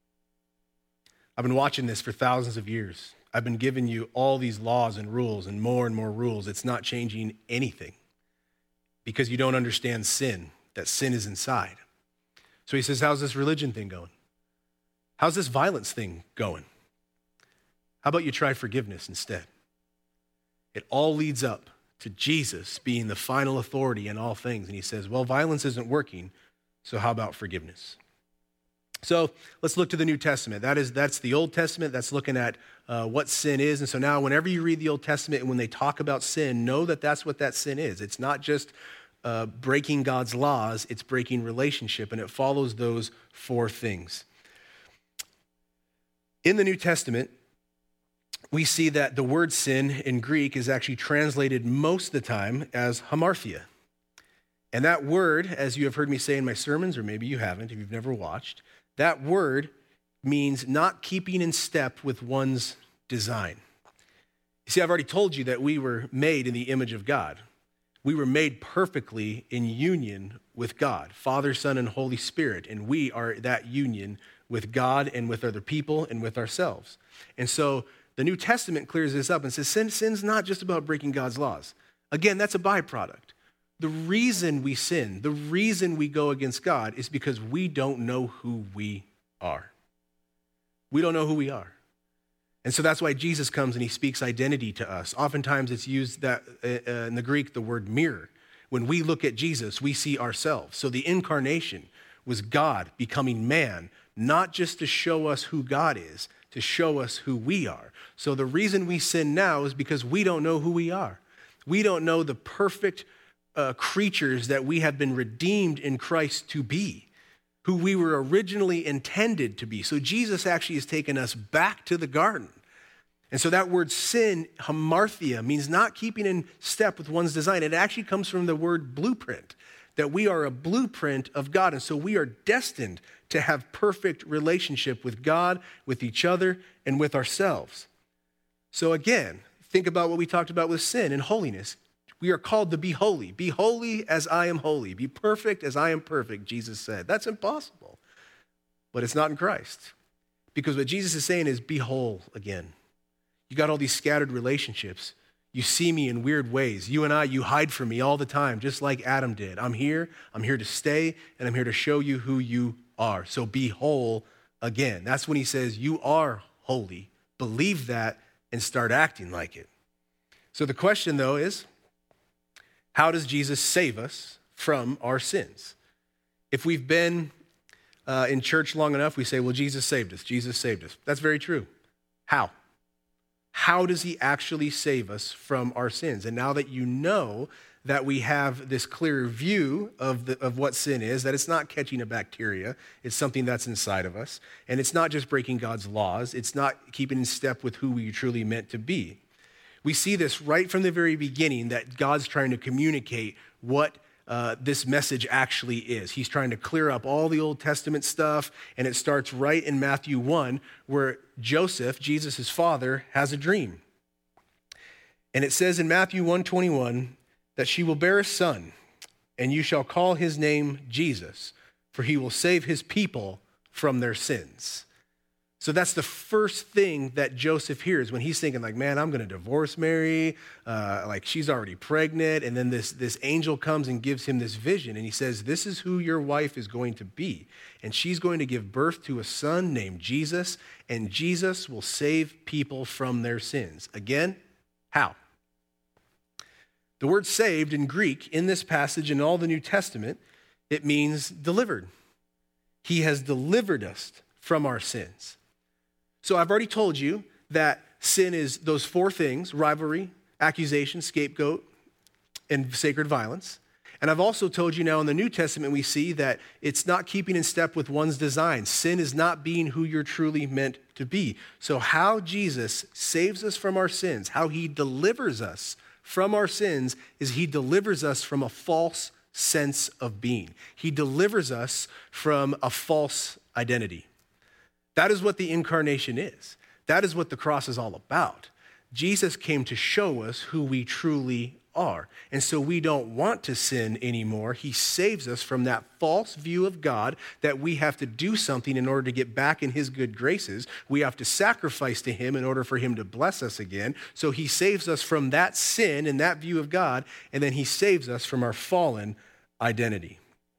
I've been watching this for thousands of years. I've been giving you all these laws and rules and more and more rules. It's not changing anything because you don't understand sin, that sin is inside. So he says, how's this religion thing going? How's this violence thing going? How about you try forgiveness instead? It all leads up to Jesus being the final authority in all things. And he says, well, violence isn't working, so how about forgiveness? So let's look to the New Testament. That is, that's the Old Testament. That's looking at uh, what sin is. And so now whenever you read the Old Testament and when they talk about sin, know that that's what that sin is. It's not just uh, breaking God's laws. It's breaking relationship, and it follows those four things. In the New Testament, we see that the word sin in Greek is actually translated most of the time as hamartia. And that word, as you have heard me say in my sermons, or maybe you haven't if you've never watched, that word means not keeping in step with one's design. You see, I've already told you that we were made in the image of God. We were made perfectly in union with God, Father, Son, and Holy Spirit, and we are that union with God and with other people and with ourselves. And so the New Testament clears this up and says sin, sin's not just about breaking God's laws. Again, that's a byproduct. The reason we sin, the reason we go against God is because we don't know who we are. We don't know who we are. And so that's why Jesus comes and he speaks identity to us. Oftentimes it's used that uh, in the Greek, the word mirror. When we look at Jesus, we see ourselves. So the incarnation was God becoming man, not just to show us who God is, to show us who we are. So the reason we sin now is because we don't know who we are. We don't know the perfect uh, creatures that we have been redeemed in Christ to be, who we were originally intended to be. So Jesus actually has taken us back to the garden. And so that word sin, hamartia, means not keeping in step with one's design. It actually comes from the word blueprint, that we are a blueprint of God. And so we are destined to have perfect relationship with God, with each other, and with ourselves. So again, think about what we talked about with sin and holiness. We are called to be holy. Be holy as I am holy. Be perfect as I am perfect, Jesus said. That's impossible, but it's not in Christ. Because what Jesus is saying is be whole again. You got all these scattered relationships. You see me in weird ways. You and I, you hide from me all the time, just like Adam did. I'm here, I'm here to stay, and I'm here to show you who you are. So be whole again. That's when he says you are holy. Believe that and start acting like it. So the question, though, is how does Jesus save us from our sins? If we've been uh, in church long enough, we say, well, Jesus saved us. Jesus saved us. That's very true. How? How does he actually save us from our sins? And now that you know that we have this clear view of, the, of what sin is, that it's not catching a bacteria, it's something that's inside of us, and it's not just breaking God's laws, it's not keeping in step with who we truly meant to be. We see this right from the very beginning, that God's trying to communicate what uh, this message actually is. He's trying to clear up all the Old Testament stuff, and it starts right in Matthew one, where Joseph, Jesus' father, has a dream. And it says in Matthew one twenty-one that she will bear a son, and you shall call his name Jesus, for he will save his people from their sins. So that's the first thing that Joseph hears when he's thinking like, man, I'm going to divorce Mary. Uh, like she's already pregnant. And then this, this angel comes and gives him this vision. And he says, this is who your wife is going to be. And she's going to give birth to a son named Jesus. And Jesus will save people from their sins. Again, how? The word saved in Greek in this passage in all the New Testament, it means delivered. He has delivered us from our sins. So I've already told you that sin is those four things: rivalry, accusation, scapegoat, and sacred violence. And I've also told you now in the New Testament we see that it's not keeping in step with one's design. Sin is not being who you're truly meant to be. So how Jesus saves us from our sins, how he delivers us from our sins, is he delivers us from a false sense of being. He delivers us from a false identity. That is what the incarnation is. That is what the cross is all about. Jesus came to show us who we truly are. And so we don't want to sin anymore. He saves us from that false view of God that we have to do something in order to get back in his good graces. We have to sacrifice to him in order for him to bless us again. So he saves us from that sin and that view of God, and then he saves us from our fallen identity.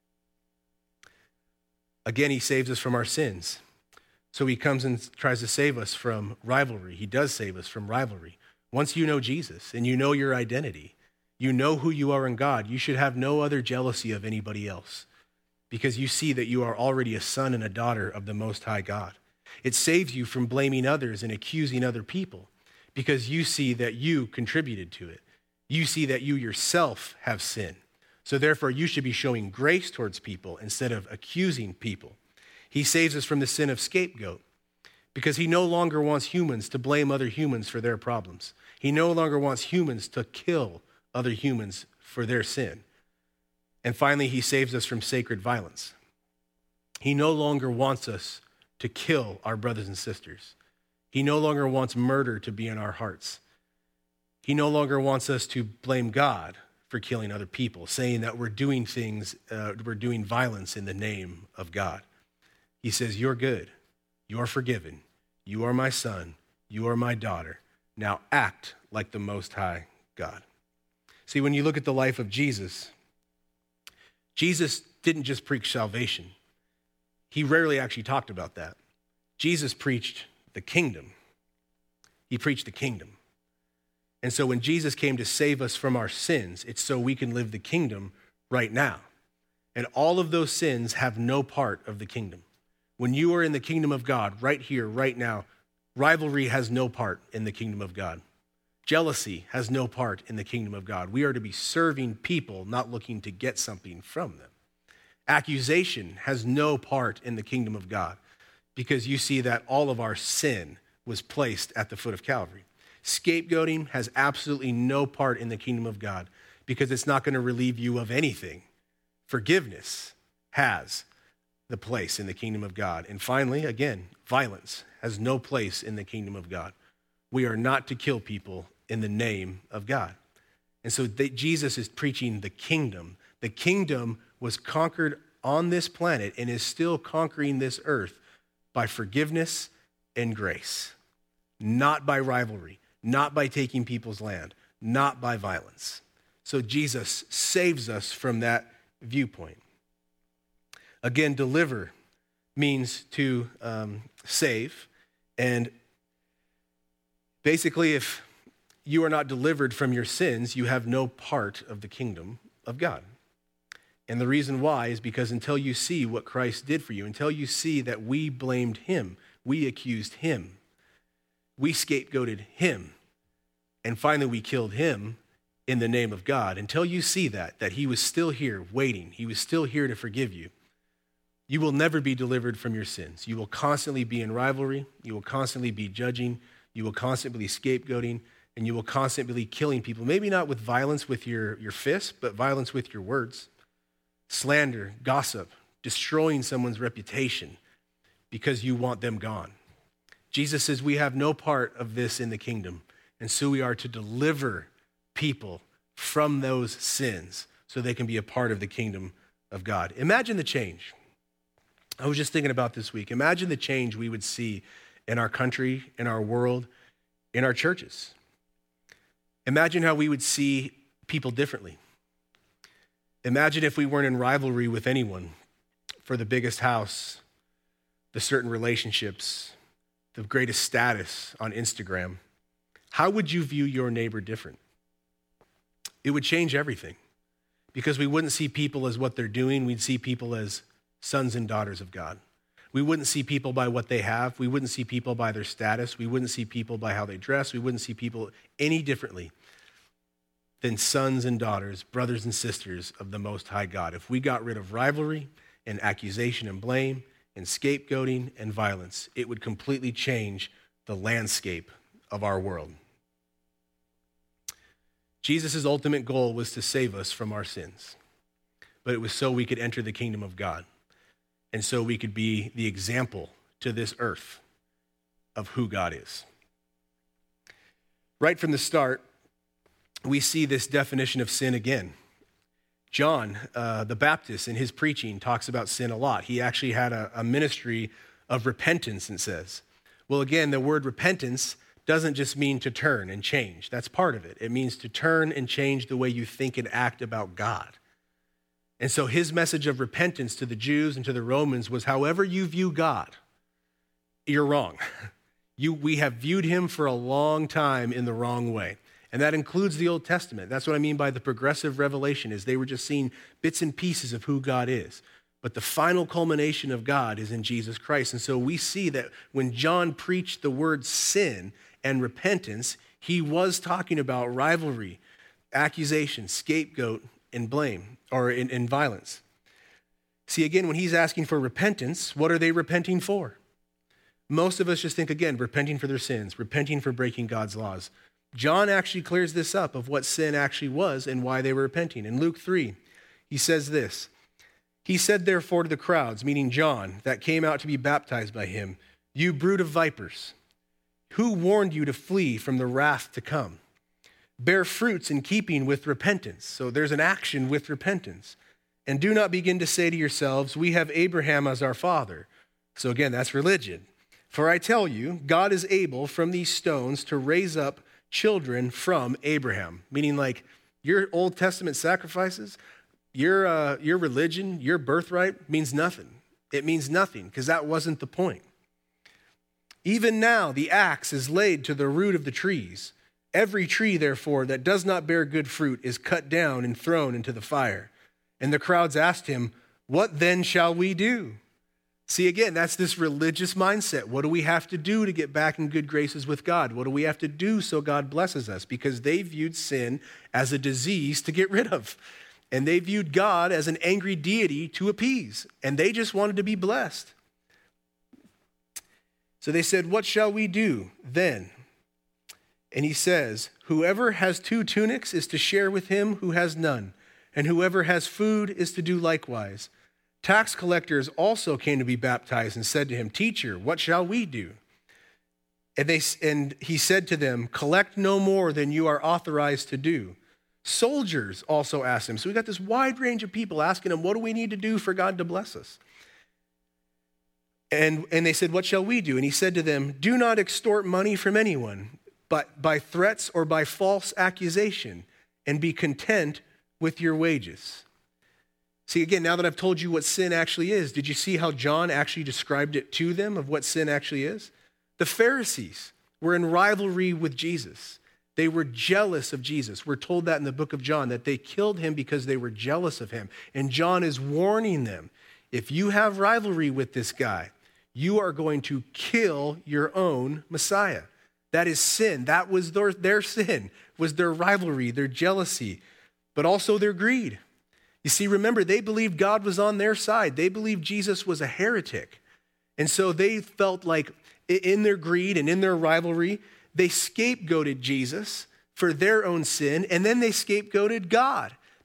Again, he saves us from our sins. So he comes and tries to save us from rivalry. He does save us from rivalry. Once you know Jesus and you know your identity, you know who you are in God, you should have no other jealousy of anybody else because you see that you are already a son and a daughter of the Most High God. It saves you from blaming others and accusing other people because you see that you contributed to it. You see that you yourself have sinned. So therefore, you should be showing grace towards people instead of accusing people. He saves us from the sin of scapegoat because he no longer wants humans to blame other humans for their problems. He no longer wants humans to kill other humans for their sin. And finally, he saves us from sacred violence. He no longer wants us to kill our brothers and sisters. He no longer wants murder to be in our hearts. He no longer wants us to blame God for killing other people, saying that we're doing things, uh, we're doing violence in the name of God. He says, you're good, you're forgiven, you are my son, you are my daughter. Now act like the Most High God. See, when you look at the life of Jesus, Jesus didn't just preach salvation. He rarely actually talked about that. Jesus preached the kingdom. He preached the kingdom. And so when Jesus came to save us from our sins, it's so we can live the kingdom right now. And all of those sins have no part of the kingdom. When you are in the kingdom of God, right here, right now, rivalry has no part in the kingdom of God. Jealousy has no part in the kingdom of God. We are to be serving people, not looking to get something from them. Accusation has no part in the kingdom of God because you see that all of our sin was placed at the foot of Calvary. Scapegoating has absolutely no part in the kingdom of God because it's not going to relieve you of anything. Forgiveness has the place in the kingdom of God. And finally, again, violence has no place in the kingdom of God. We are not to kill people in the name of God. And so they, Jesus is preaching the kingdom. The kingdom was conquered on this planet and is still conquering this earth by forgiveness and grace, not by rivalry, not by taking people's land, not by violence. So Jesus saves us from that viewpoint. Again, deliver means to um, save. And basically, if you are not delivered from your sins, you have no part of the kingdom of God. And the reason why is because until you see what Christ did for you, until you see that we blamed him, we accused him, we scapegoated him, and finally we killed him in the name of God, until you see that, that he was still here waiting, he was still here to forgive you, you will never be delivered from your sins. You will constantly be in rivalry. You will constantly be judging. You will constantly be scapegoating, and you will constantly be killing people. Maybe not with violence with your, your fists, but violence with your words, slander, gossip, destroying someone's reputation because you want them gone. Jesus says we have no part of this in the kingdom, and so we are to deliver people from those sins so they can be a part of the kingdom of God. Imagine the change. I was just thinking about this week. Imagine the change we would see in our country, in our world, in our churches. Imagine how we would see people differently. Imagine if we weren't in rivalry with anyone for the biggest house, the certain relationships, the greatest status on Instagram. How would you view your neighbor different? It would change everything because we wouldn't see people as what they're doing. We'd see people as sons and daughters of God. We wouldn't see people by what they have. We wouldn't see people by their status. We wouldn't see people by how they dress. We wouldn't see people any differently than sons and daughters, brothers and sisters of the Most High God. If we got rid of rivalry and accusation and blame and scapegoating and violence, it would completely change the landscape of our world. Jesus' ultimate goal was to save us from our sins, but it was so we could enter the kingdom of God and so we could be the example to this earth of who God is. Right from the start, we see this definition of sin again. John, uh, the Baptist, in his preaching, talks about sin a lot. He actually had a, a ministry of repentance, it says. Well, again, the word repentance doesn't just mean to turn and change. That's part of it. It means to turn and change the way you think and act about God. And so his message of repentance to the Jews and to the Romans was, however you view God, you're wrong. You, we have viewed him for a long time in the wrong way. And that includes the Old Testament. That's what I mean by the progressive revelation, is they were just seeing bits and pieces of who God is. But the final culmination of God is in Jesus Christ. And so we see that when John preached the word sin and repentance, he was talking about rivalry, accusation, scapegoat, and blame, or in, in violence. See, again, when he's asking for repentance, what are they repenting for? Most of us just think, again, repenting for their sins, repenting for breaking God's laws. John actually clears this up of what sin actually was and why they were repenting. In Luke three, he says this, he said, therefore, to the crowds, meaning John, that came out to be baptized by him, you brood of vipers, who warned you to flee from the wrath to come? Bear fruits in keeping with repentance. So there's an action with repentance. And do not begin to say to yourselves, we have Abraham as our father. So again, that's religion. For I tell you, God is able from these stones to raise up children from Abraham. Meaning like your Old Testament sacrifices, your, uh, your religion, your birthright means nothing. It means nothing because that wasn't the point. Even now the axe is laid to the root of the trees. Every tree, therefore, that does not bear good fruit is cut down and thrown into the fire. And the crowds asked him, what then shall we do? See, again, that's this religious mindset. What do we have to do to get back in good graces with God? What do we have to do so God blesses us? Because they viewed sin as a disease to get rid of. And they viewed God as an angry deity to appease. And they just wanted to be blessed. So they said, what shall we do then? And he says, whoever has two tunics is to share with him who has none, and whoever has food is to do likewise. Tax collectors also came to be baptized and said to him, teacher, what shall we do? And, they, and he said to them, collect no more than you are authorized to do. Soldiers also asked him. So we got this wide range of people asking him, what do we need to do for God to bless us? And, and they said, what shall we do? And he said to them, do not extort money from anyone, but by threats or by false accusation, and be content with your wages. See, again, now that I've told you what sin actually is, did you see how John actually described it to them of what sin actually is? The Pharisees were in rivalry with Jesus. They were jealous of Jesus. We're told that in the book of John, that they killed him because they were jealous of him. And John is warning them, if you have rivalry with this guy, you are going to kill your own Messiah. That is sin. That was their, their sin, was their rivalry, their jealousy, but also their greed. You see, remember, they believed God was on their side. They believed Jesus was a heretic. And so they felt like in their greed and in their rivalry, they scapegoated Jesus for their own sin, and then they scapegoated God.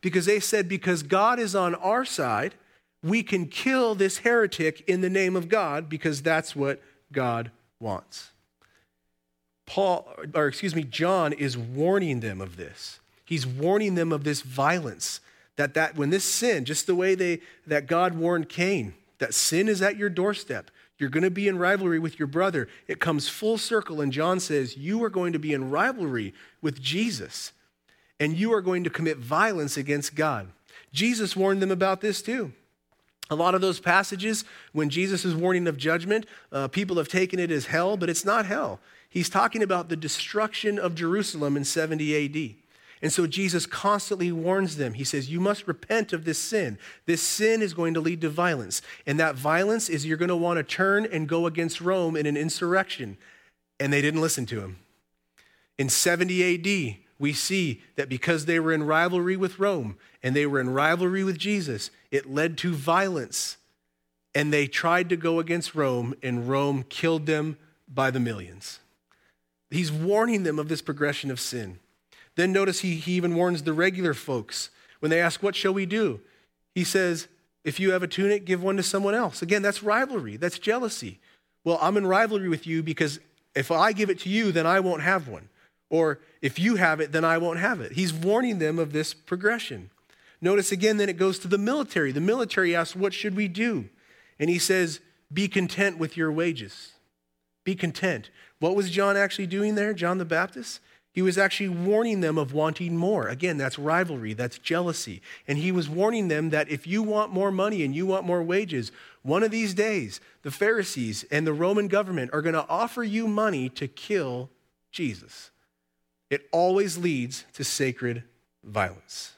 Because they said, because God is on our side, we can kill this heretic in the name of God because that's what God wants. Paul, or excuse me, John is warning them of this. He's warning them of this violence, that, that when this sin, just the way they that God warned Cain, that sin is at your doorstep. You're going to be in rivalry with your brother. It comes full circle, and John says, you are going to be in rivalry with Jesus, and you are going to commit violence against God. Jesus warned them about this too. A lot of those passages, when Jesus is warning of judgment, uh, people have taken it as hell, but it's not hell. He's talking about the destruction of Jerusalem in seventy A D. And so Jesus constantly warns them. He says, you must repent of this sin. This sin is going to lead to violence. And that violence is you're going to want to turn and go against Rome in an insurrection. And they didn't listen to him. In seventy A D, we see that because they were in rivalry with Rome and they were in rivalry with Jesus, it led to violence. And they tried to go against Rome, and Rome killed them by the millions. He's warning them of this progression of sin. Then notice he, he even warns the regular folks. When they ask, what shall we do? He says, if you have a tunic, give one to someone else. Again, that's rivalry. That's jealousy. Well, I'm in rivalry with you because if I give it to you, then I won't have one. Or if you have it, then I won't have it. He's warning them of this progression. Notice again, then it goes to the military. The military asks, what should we do? And he says, be content with your wages. Be content. What was John actually doing there, John the Baptist? He was actually warning them of wanting more. Again, that's rivalry, that's jealousy. And he was warning them that if you want more money and you want more wages, one of these days, the Pharisees and the Roman government are going to offer you money to kill Jesus. It always leads to sacred violence.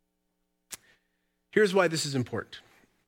Here's why this is important.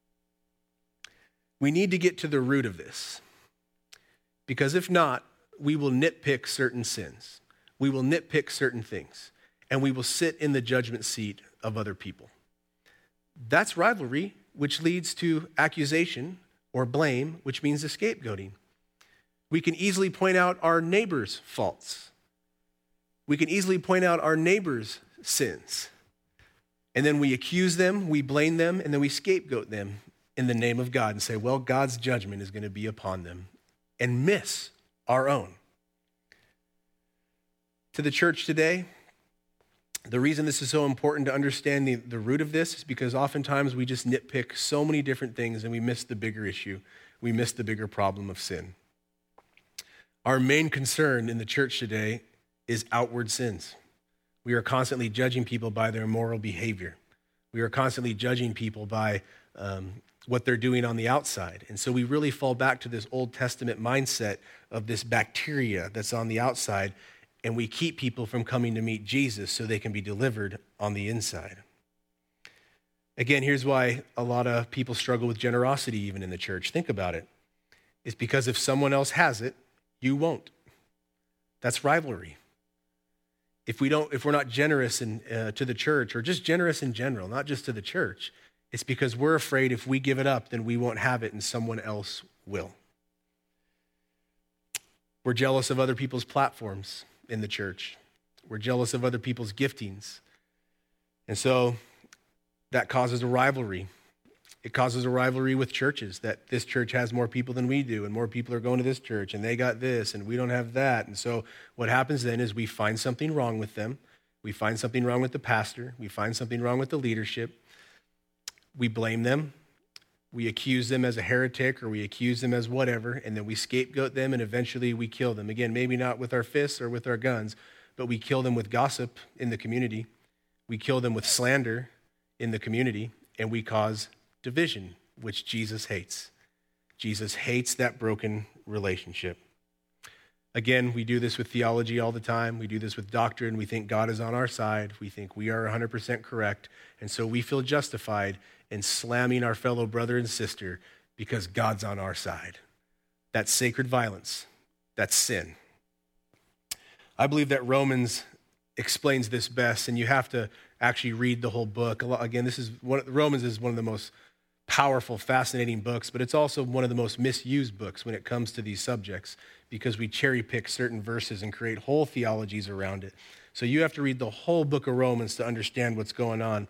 We need to get to the root of this, because if not, we will nitpick certain sins. We will nitpick certain things, and we will sit in the judgment seat of other people. That's rivalry, which leads to accusation or blame, which means the scapegoating. We can easily point out our neighbor's faults. We can easily point out our neighbor's sins. And then we accuse them, we blame them, and then we scapegoat them in the name of God and say, well, God's judgment is going to be upon them, and miss our own. To the church today, the reason this is so important to understand the, the root of this is because oftentimes we just nitpick so many different things and we miss the bigger issue. We miss the bigger problem of sin. Our main concern in the church today is outward sins. We are constantly judging people by their moral behavior. We are constantly judging people by um, what they're doing on the outside. And so we really fall back to this Old Testament mindset of this bacteria that's on the outside, and we keep people from coming to meet Jesus so they can be delivered on the inside. Again, here's why a lot of people struggle with generosity even in the church. Think about it. It's because if someone else has it, you won't. That's rivalry. If we don't, if we're not generous in, uh, to the church, or just generous in general, not just to the church, it's because we're afraid if we give it up, then we won't have it and someone else will. We're jealous of other people's platforms in the church. We're jealous of other people's giftings. And so that causes a rivalry. It causes a rivalry with churches, that this church has more people than we do, and more people are going to this church, and they got this, and we don't have that. And so what happens then is we find something wrong with them. We find something wrong with the pastor. We find something wrong with the leadership. We blame them. We accuse them as a heretic, or we accuse them as whatever, and then we scapegoat them, and eventually we kill them. Again, maybe not with our fists or with our guns, but we kill them with gossip in the community. We kill them with slander in the community, and we cause division, which Jesus hates. Jesus hates that broken relationship. Again, we do this with theology all the time. We do this with doctrine. We think God is on our side. We think we are one hundred percent correct. And so we feel justified in slamming our fellow brother and sister because God's on our side. That's sacred violence. That's sin. I believe that Romans explains this best, and you have to actually read the whole book. Again, this is one, Romans is one of the most powerful, fascinating books, but it's also one of the most misused books when it comes to these subjects, because we cherry pick certain verses and create whole theologies around it. So you have to read the whole book of Romans to understand what's going on.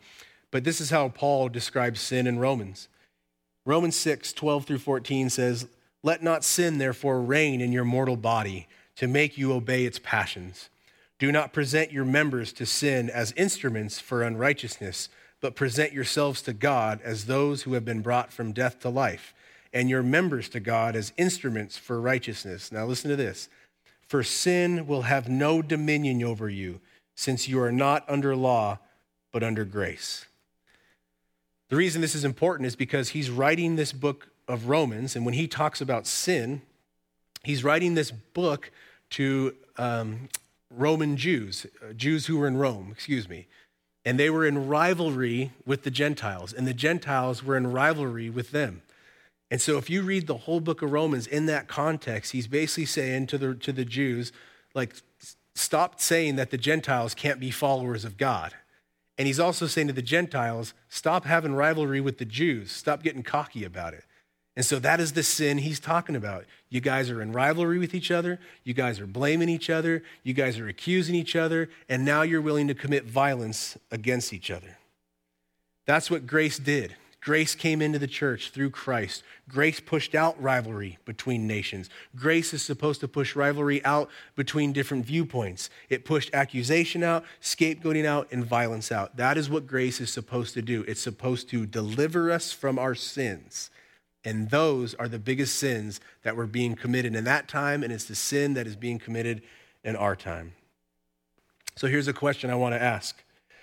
But this is how Paul describes sin in Romans. Romans six, twelve through fourteen says, "Let not sin therefore reign in your mortal body to make you obey its passions. Do not present your members to sin as instruments for unrighteousness, but present yourselves to God as those who have been brought from death to life, and your members to God as instruments for righteousness." Now listen to this. "For sin will have no dominion over you, since you are not under law, but under grace." The reason this is important is because he's writing this book of Romans, and when he talks about sin, he's writing this book to um, Roman Jews, uh, Jews who were in Rome, excuse me. And they were in rivalry with the Gentiles, and the Gentiles were in rivalry with them. And so if you read the whole book of Romans in that context, he's basically saying to the, to the Jews, like, stop saying that the Gentiles can't be followers of God. And he's also saying to the Gentiles, stop having rivalry with the Jews. Stop getting cocky about it. And so that is the sin he's talking about. You guys are in rivalry with each other. You guys are blaming each other. You guys are accusing each other. And now you're willing to commit violence against each other. That's what grace did. Grace came into the church through Christ. Grace pushed out rivalry between nations. Grace is supposed to push rivalry out between different viewpoints. It pushed accusation out, scapegoating out, and violence out. That is what grace is supposed to do. It's supposed to deliver us from our sins. And those are the biggest sins that were being committed in that time, and it's the sin that is being committed in our time. So here's a question I want to ask.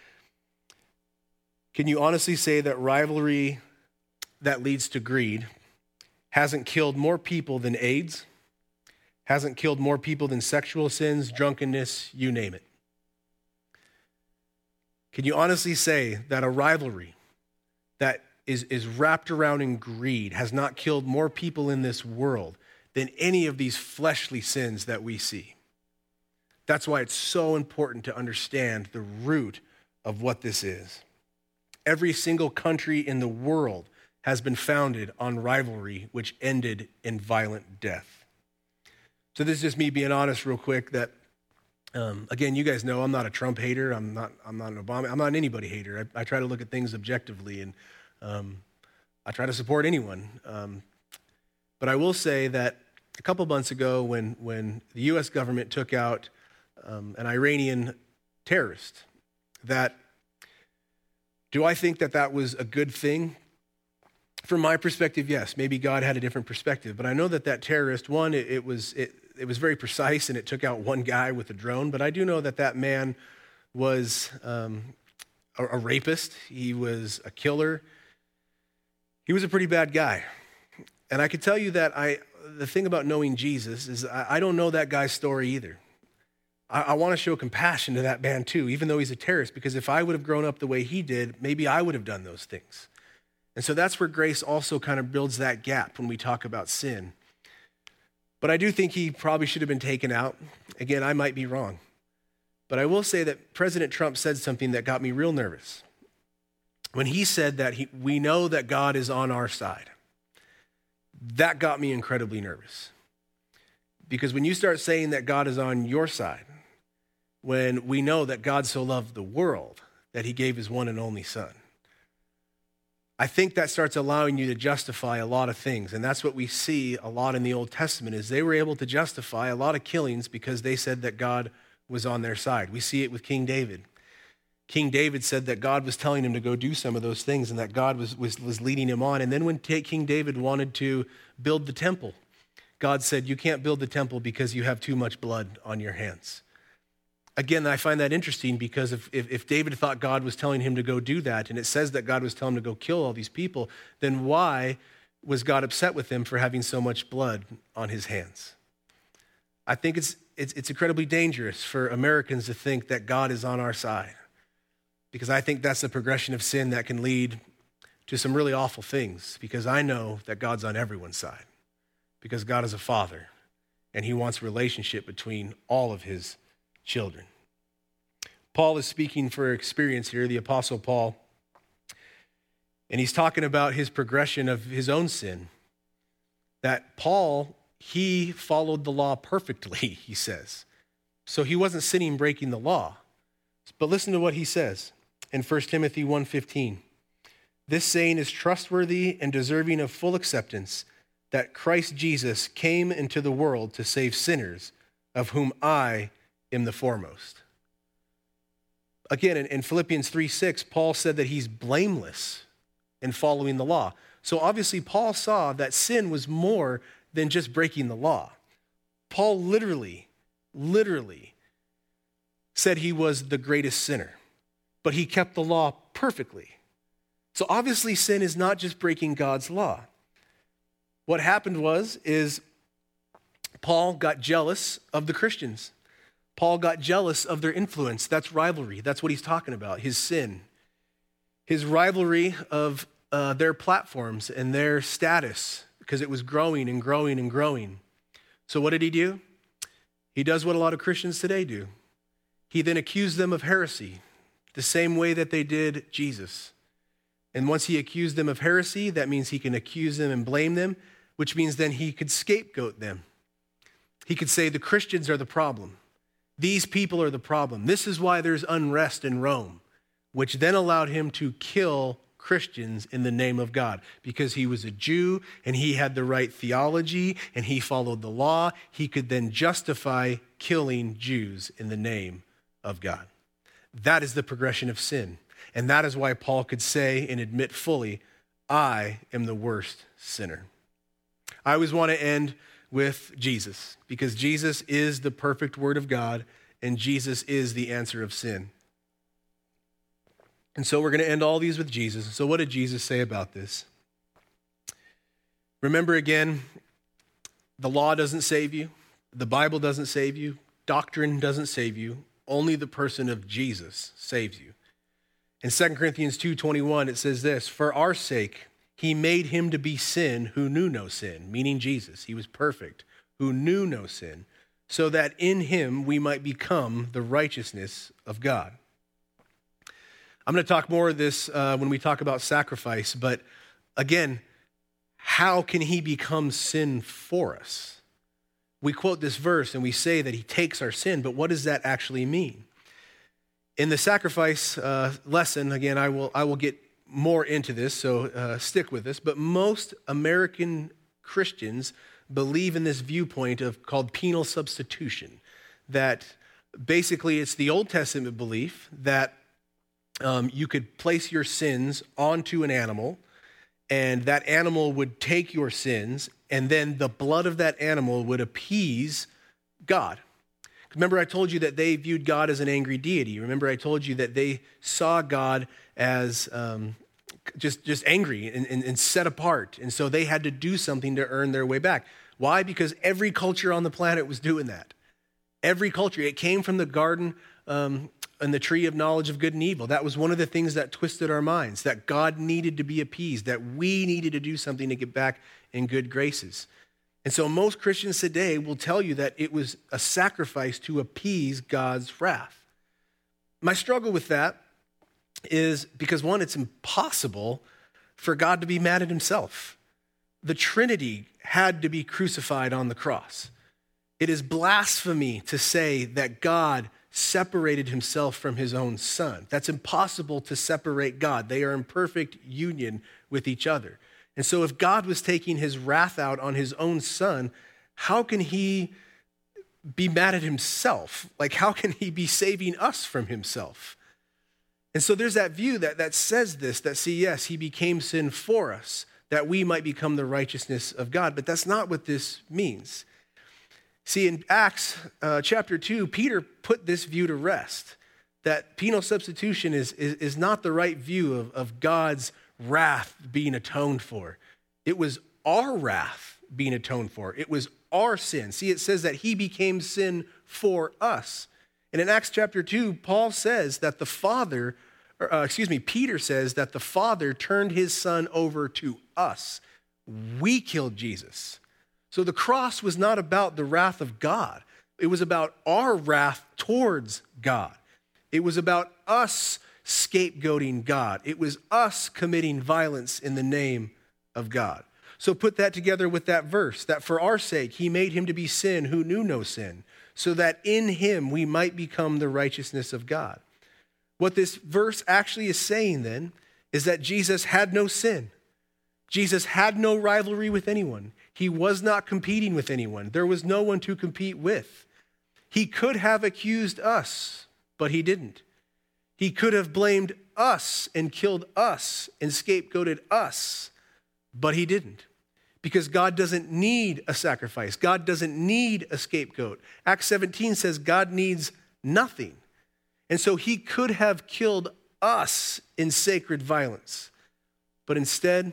Can you honestly say that rivalry that leads to greed hasn't killed more people than AIDS, hasn't killed more people than sexual sins, drunkenness, you name it? Can you honestly say that a rivalry that is, is wrapped around in greed has not killed more people in this world than any of these fleshly sins that we see? That's why it's so important to understand the root of what this is. Every single country in the world has been founded on rivalry, which ended in violent death. So this is just me being honest real quick that, um, again, you guys know I'm not a Trump hater. I'm not, I'm not an Obama. I'm not an anybody hater. I, I try to look at things objectively, and um, I try to support anyone. Um, but I will say that a couple months ago when, when the U S government took out um, an Iranian terrorist, that do I think that that was a good thing? From my perspective, yes. Maybe God had a different perspective, but I know that that terrorist, one, it, it was it, it was very precise and it took out one guy with a drone, but I do know that that man was um, a, a rapist. He was a killer. He was a pretty bad guy. And I can tell you that I the thing about knowing Jesus is I, I don't know that guy's story either. I, I want to show compassion to that man too, even though he's a terrorist, because if I would have grown up the way he did, maybe I would have done those things. And so that's where grace also kind of builds that gap when we talk about sin. But I do think he probably should have been taken out. Again, I might be wrong. But I will say that President Trump said something that got me real nervous. When he said that he, we know that God is on our side, that got me incredibly nervous. Because when you start saying that God is on your side, when we know that God so loved the world that he gave his one and only son, I think that starts allowing you to justify a lot of things. And that's what we see a lot in the Old Testament is they were able to justify a lot of killings because they said that God was on their side. We see it with King David. King David said that God was telling him to go do some of those things and that God was, was, was leading him on. And then when King David wanted to build the temple, God said, you can't build the temple because you have too much blood on your hands. Again, I find that interesting because if, if, if David thought God was telling him to go do that, and it says that God was telling him to go kill all these people, then why was God upset with him for having so much blood on his hands? I think it's, it's, it's incredibly dangerous for Americans to think that God is on our side, because I think that's the progression of sin that can lead to some really awful things, because I know that God's on everyone's side, because God is a father, and he wants a relationship between all of his children. Paul is speaking for experience here, the Apostle Paul, and he's talking about his progression of his own sin. That Paul, he followed the law perfectly, he says. So he wasn't sinning breaking the law. But listen to what he says. in First Timothy one fifteen. This saying is trustworthy and deserving of full acceptance, that Christ Jesus came into the world to save sinners, of whom I am the foremost. Again, in, in Philippians three six, Paul said that he's blameless in following the law. So obviously, Paul saw that sin was more than just breaking the law. Paul literally, literally said he was the greatest sinner, but he kept the law perfectly. So obviously, sin is not just breaking God's law. What happened was, is Paul got jealous of the Christians. Paul got jealous of their influence. That's rivalry. That's what he's talking about, his sin. His rivalry of uh, their platforms and their status, because it was growing and growing and growing. So what did he do? He does what a lot of Christians today do. He then accused them of heresy, the same way that they did Jesus. And once he accused them of heresy, that means he can accuse them and blame them, which means then he could scapegoat them. He could say the Christians are the problem. These people are the problem. This is why there's unrest in Rome, which then allowed him to kill Christians in the name of God. Because he was a Jew and he had the right theology and he followed the law, he could then justify killing Jews in the name of God. That is the progression of sin. And that is why Paul could say and admit fully, I am the worst sinner. I always want to end with Jesus, because Jesus is the perfect word of God and Jesus is the answer of sin. And so we're going to end all these with Jesus. So what did Jesus say about this? Remember again, the law doesn't save you. The Bible doesn't save you. Doctrine doesn't save you. Only the person of Jesus saves you. In Second Corinthians two twenty-one, it says this, for our sake, he made him to be sin who knew no sin, meaning Jesus. He was perfect, who knew no sin, so that in him we might become the righteousness of God. I'm going to talk more of this uh, when we talk about sacrifice, but again, how can he become sin for us? We quote this verse and we say that he takes our sin, but what does that actually mean? In the sacrifice uh, lesson, again, I will I will get more into this, so uh, stick with this, but most American Christians believe in this viewpoint of called penal substitution, that basically it's the Old Testament belief that um, you could place your sins onto an animal, and that animal would take your sins, and then the blood of that animal would appease God. Remember, I told you that they viewed God as an angry deity. Remember, I told you that they saw God as um, just, just angry and, and, and set apart. And so they had to do something to earn their way back. Why? Because every culture on the planet was doing that. Every culture. It came from the garden um, and the tree of knowledge of good and evil. That was one of the things that twisted our minds, that God needed to be appeased, that we needed to do something to get back in good graces. And so most Christians today will tell you that it was a sacrifice to appease God's wrath. My struggle with that is because, one, it's impossible for God to be mad at himself. The Trinity had to be crucified on the cross. It is blasphemy to say that God separated himself from his own son. That's impossible to separate God. They are in perfect union with each other. And so if God was taking his wrath out on his own son, how can he be mad at himself? Like, how can he be saving us from himself? And so there's that view that, that says this, that, see, yes, he became sin for us, that we might become the righteousness of God. But that's not what this means. See, in Acts uh, chapter two, Peter put this view to rest, that penal substitution is, is, is not the right view of, of God's wrath being atoned for. It was our wrath being atoned for. It was our sin. See, it says that he became sin for us. And in Acts chapter two, Paul says that the Father, or, uh, excuse me, Peter says that the Father turned his son over to us. We killed Jesus. So the cross was not about the wrath of God. It was about our wrath towards God. It was about us scapegoating God. It was us committing violence in the name of God. So put that together with that verse, that for our sake, he made him to be sin who knew no sin, so that in him we might become the righteousness of God. What this verse actually is saying then is that Jesus had no sin. Jesus had no rivalry with anyone. He was not competing with anyone. There was no one to compete with. He could have accused us, but he didn't. He could have blamed us and killed us and scapegoated us, but he didn't. Because God doesn't need a sacrifice. God doesn't need a scapegoat. Acts seventeen says God needs nothing. And so he could have killed us in sacred violence. But instead,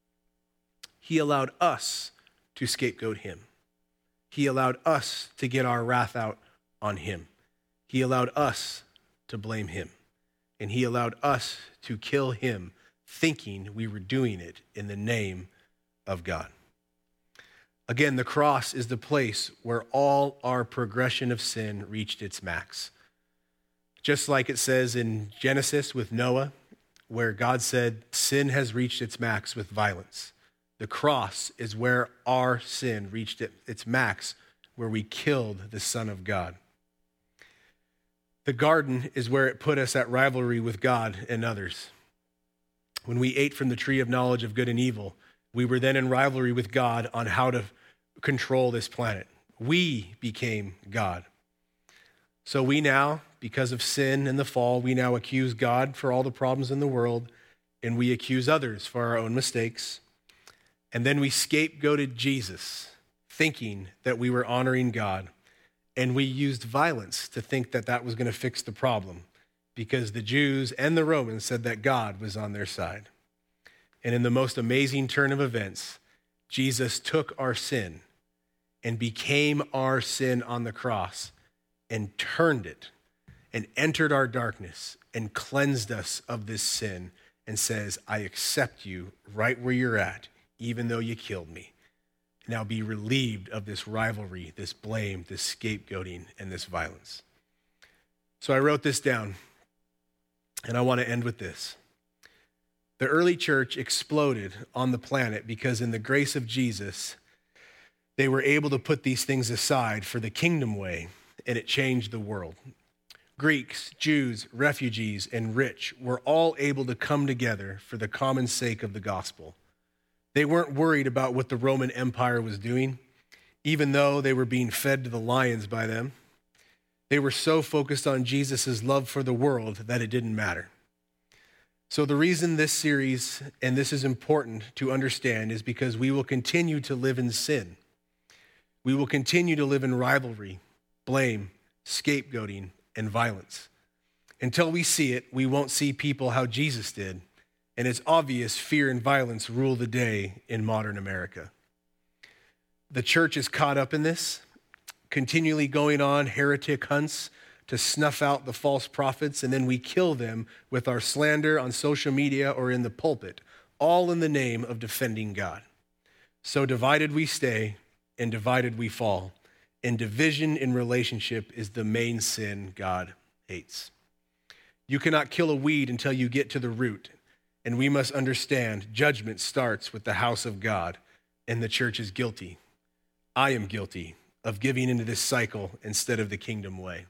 he allowed us to scapegoat him. He allowed us to get our wrath out on him. He allowed us to blame him. And he allowed us to kill him, thinking we were doing it in the name of God. Again, the cross is the place where all our progression of sin reached its max. Just like it says in Genesis with Noah, where God said, sin has reached its max with violence. The cross is where our sin reached its max, where we killed the Son of God. The garden is where it put us at rivalry with God and others. When we ate from the tree of knowledge of good and evil, we were then in rivalry with God on how to control this planet. We became God. So we now, because of sin and the fall, we now accuse God for all the problems in the world, and we accuse others for our own mistakes. And then we scapegoated Jesus, thinking that we were honoring God. And we used violence to think that that was going to fix the problem, because the Jews and the Romans said that God was on their side. And in the most amazing turn of events, Jesus took our sin and became our sin on the cross and turned it and entered our darkness and cleansed us of this sin and says, I accept you right where you're at, even though you killed me. Now be relieved of this rivalry, this blame, this scapegoating, and this violence. So I wrote this down, and I want to end with this. The early church exploded on the planet because in the grace of Jesus, they were able to put these things aside for the kingdom way, and it changed the world. Greeks, Jews, refugees, and rich were all able to come together for the common sake of the gospel. They weren't worried about what the Roman Empire was doing, even though they were being fed to the lions by them. They were so focused on Jesus' love for the world that it didn't matter. So the reason this series, and this is important to understand, is because we will continue to live in sin. We will continue to live in rivalry, blame, scapegoating, and violence. Until we see it, we won't see people how Jesus did. And it's obvious fear and violence rule the day in modern America. The church is caught up in this, continually going on heretic hunts to snuff out the false prophets, and then we kill them with our slander on social media or in the pulpit, all in the name of defending God. So divided we stay, and divided we fall. And division in relationship is the main sin God hates. You cannot kill a weed until you get to the root. And we must understand judgment starts with the house of God, and the church is guilty. I am guilty of giving into this cycle instead of the kingdom way.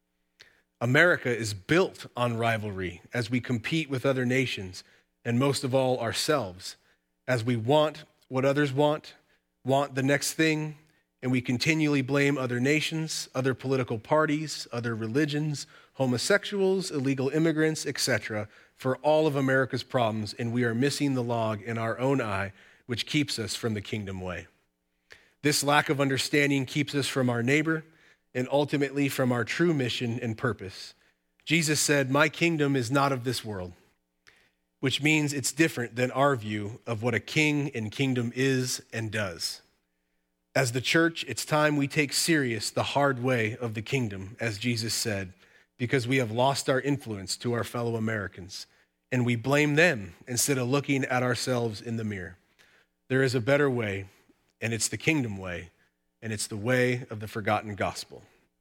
America is built on rivalry as we compete with other nations, and most of all ourselves, as we want what others want, want the next thing, and we continually blame other nations, other political parties, other religions, homosexuals, illegal immigrants, et cetera, for all of America's problems, and we are missing the log in our own eye, which keeps us from the kingdom way. This lack of understanding keeps us from our neighbor and ultimately from our true mission and purpose. Jesus said, my kingdom is not of this world, which means it's different than our view of what a king and kingdom is and does. As the church, it's time we take serious the hard way of the kingdom, as Jesus said, because we have lost our influence to our fellow Americans, and we blame them instead of looking at ourselves in the mirror. There is a better way, and it's the kingdom way, and it's the way of the forgotten gospel.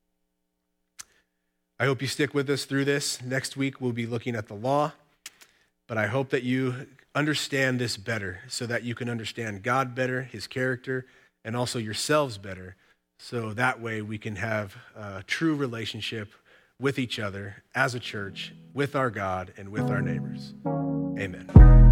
I hope you stick with us through this. Next week, we'll be looking at the law, but I hope that you understand this better so that you can understand God better, his character, and also yourselves better, so that way we can have a true relationship with each other, as a church, with our God, and with our neighbors. Amen.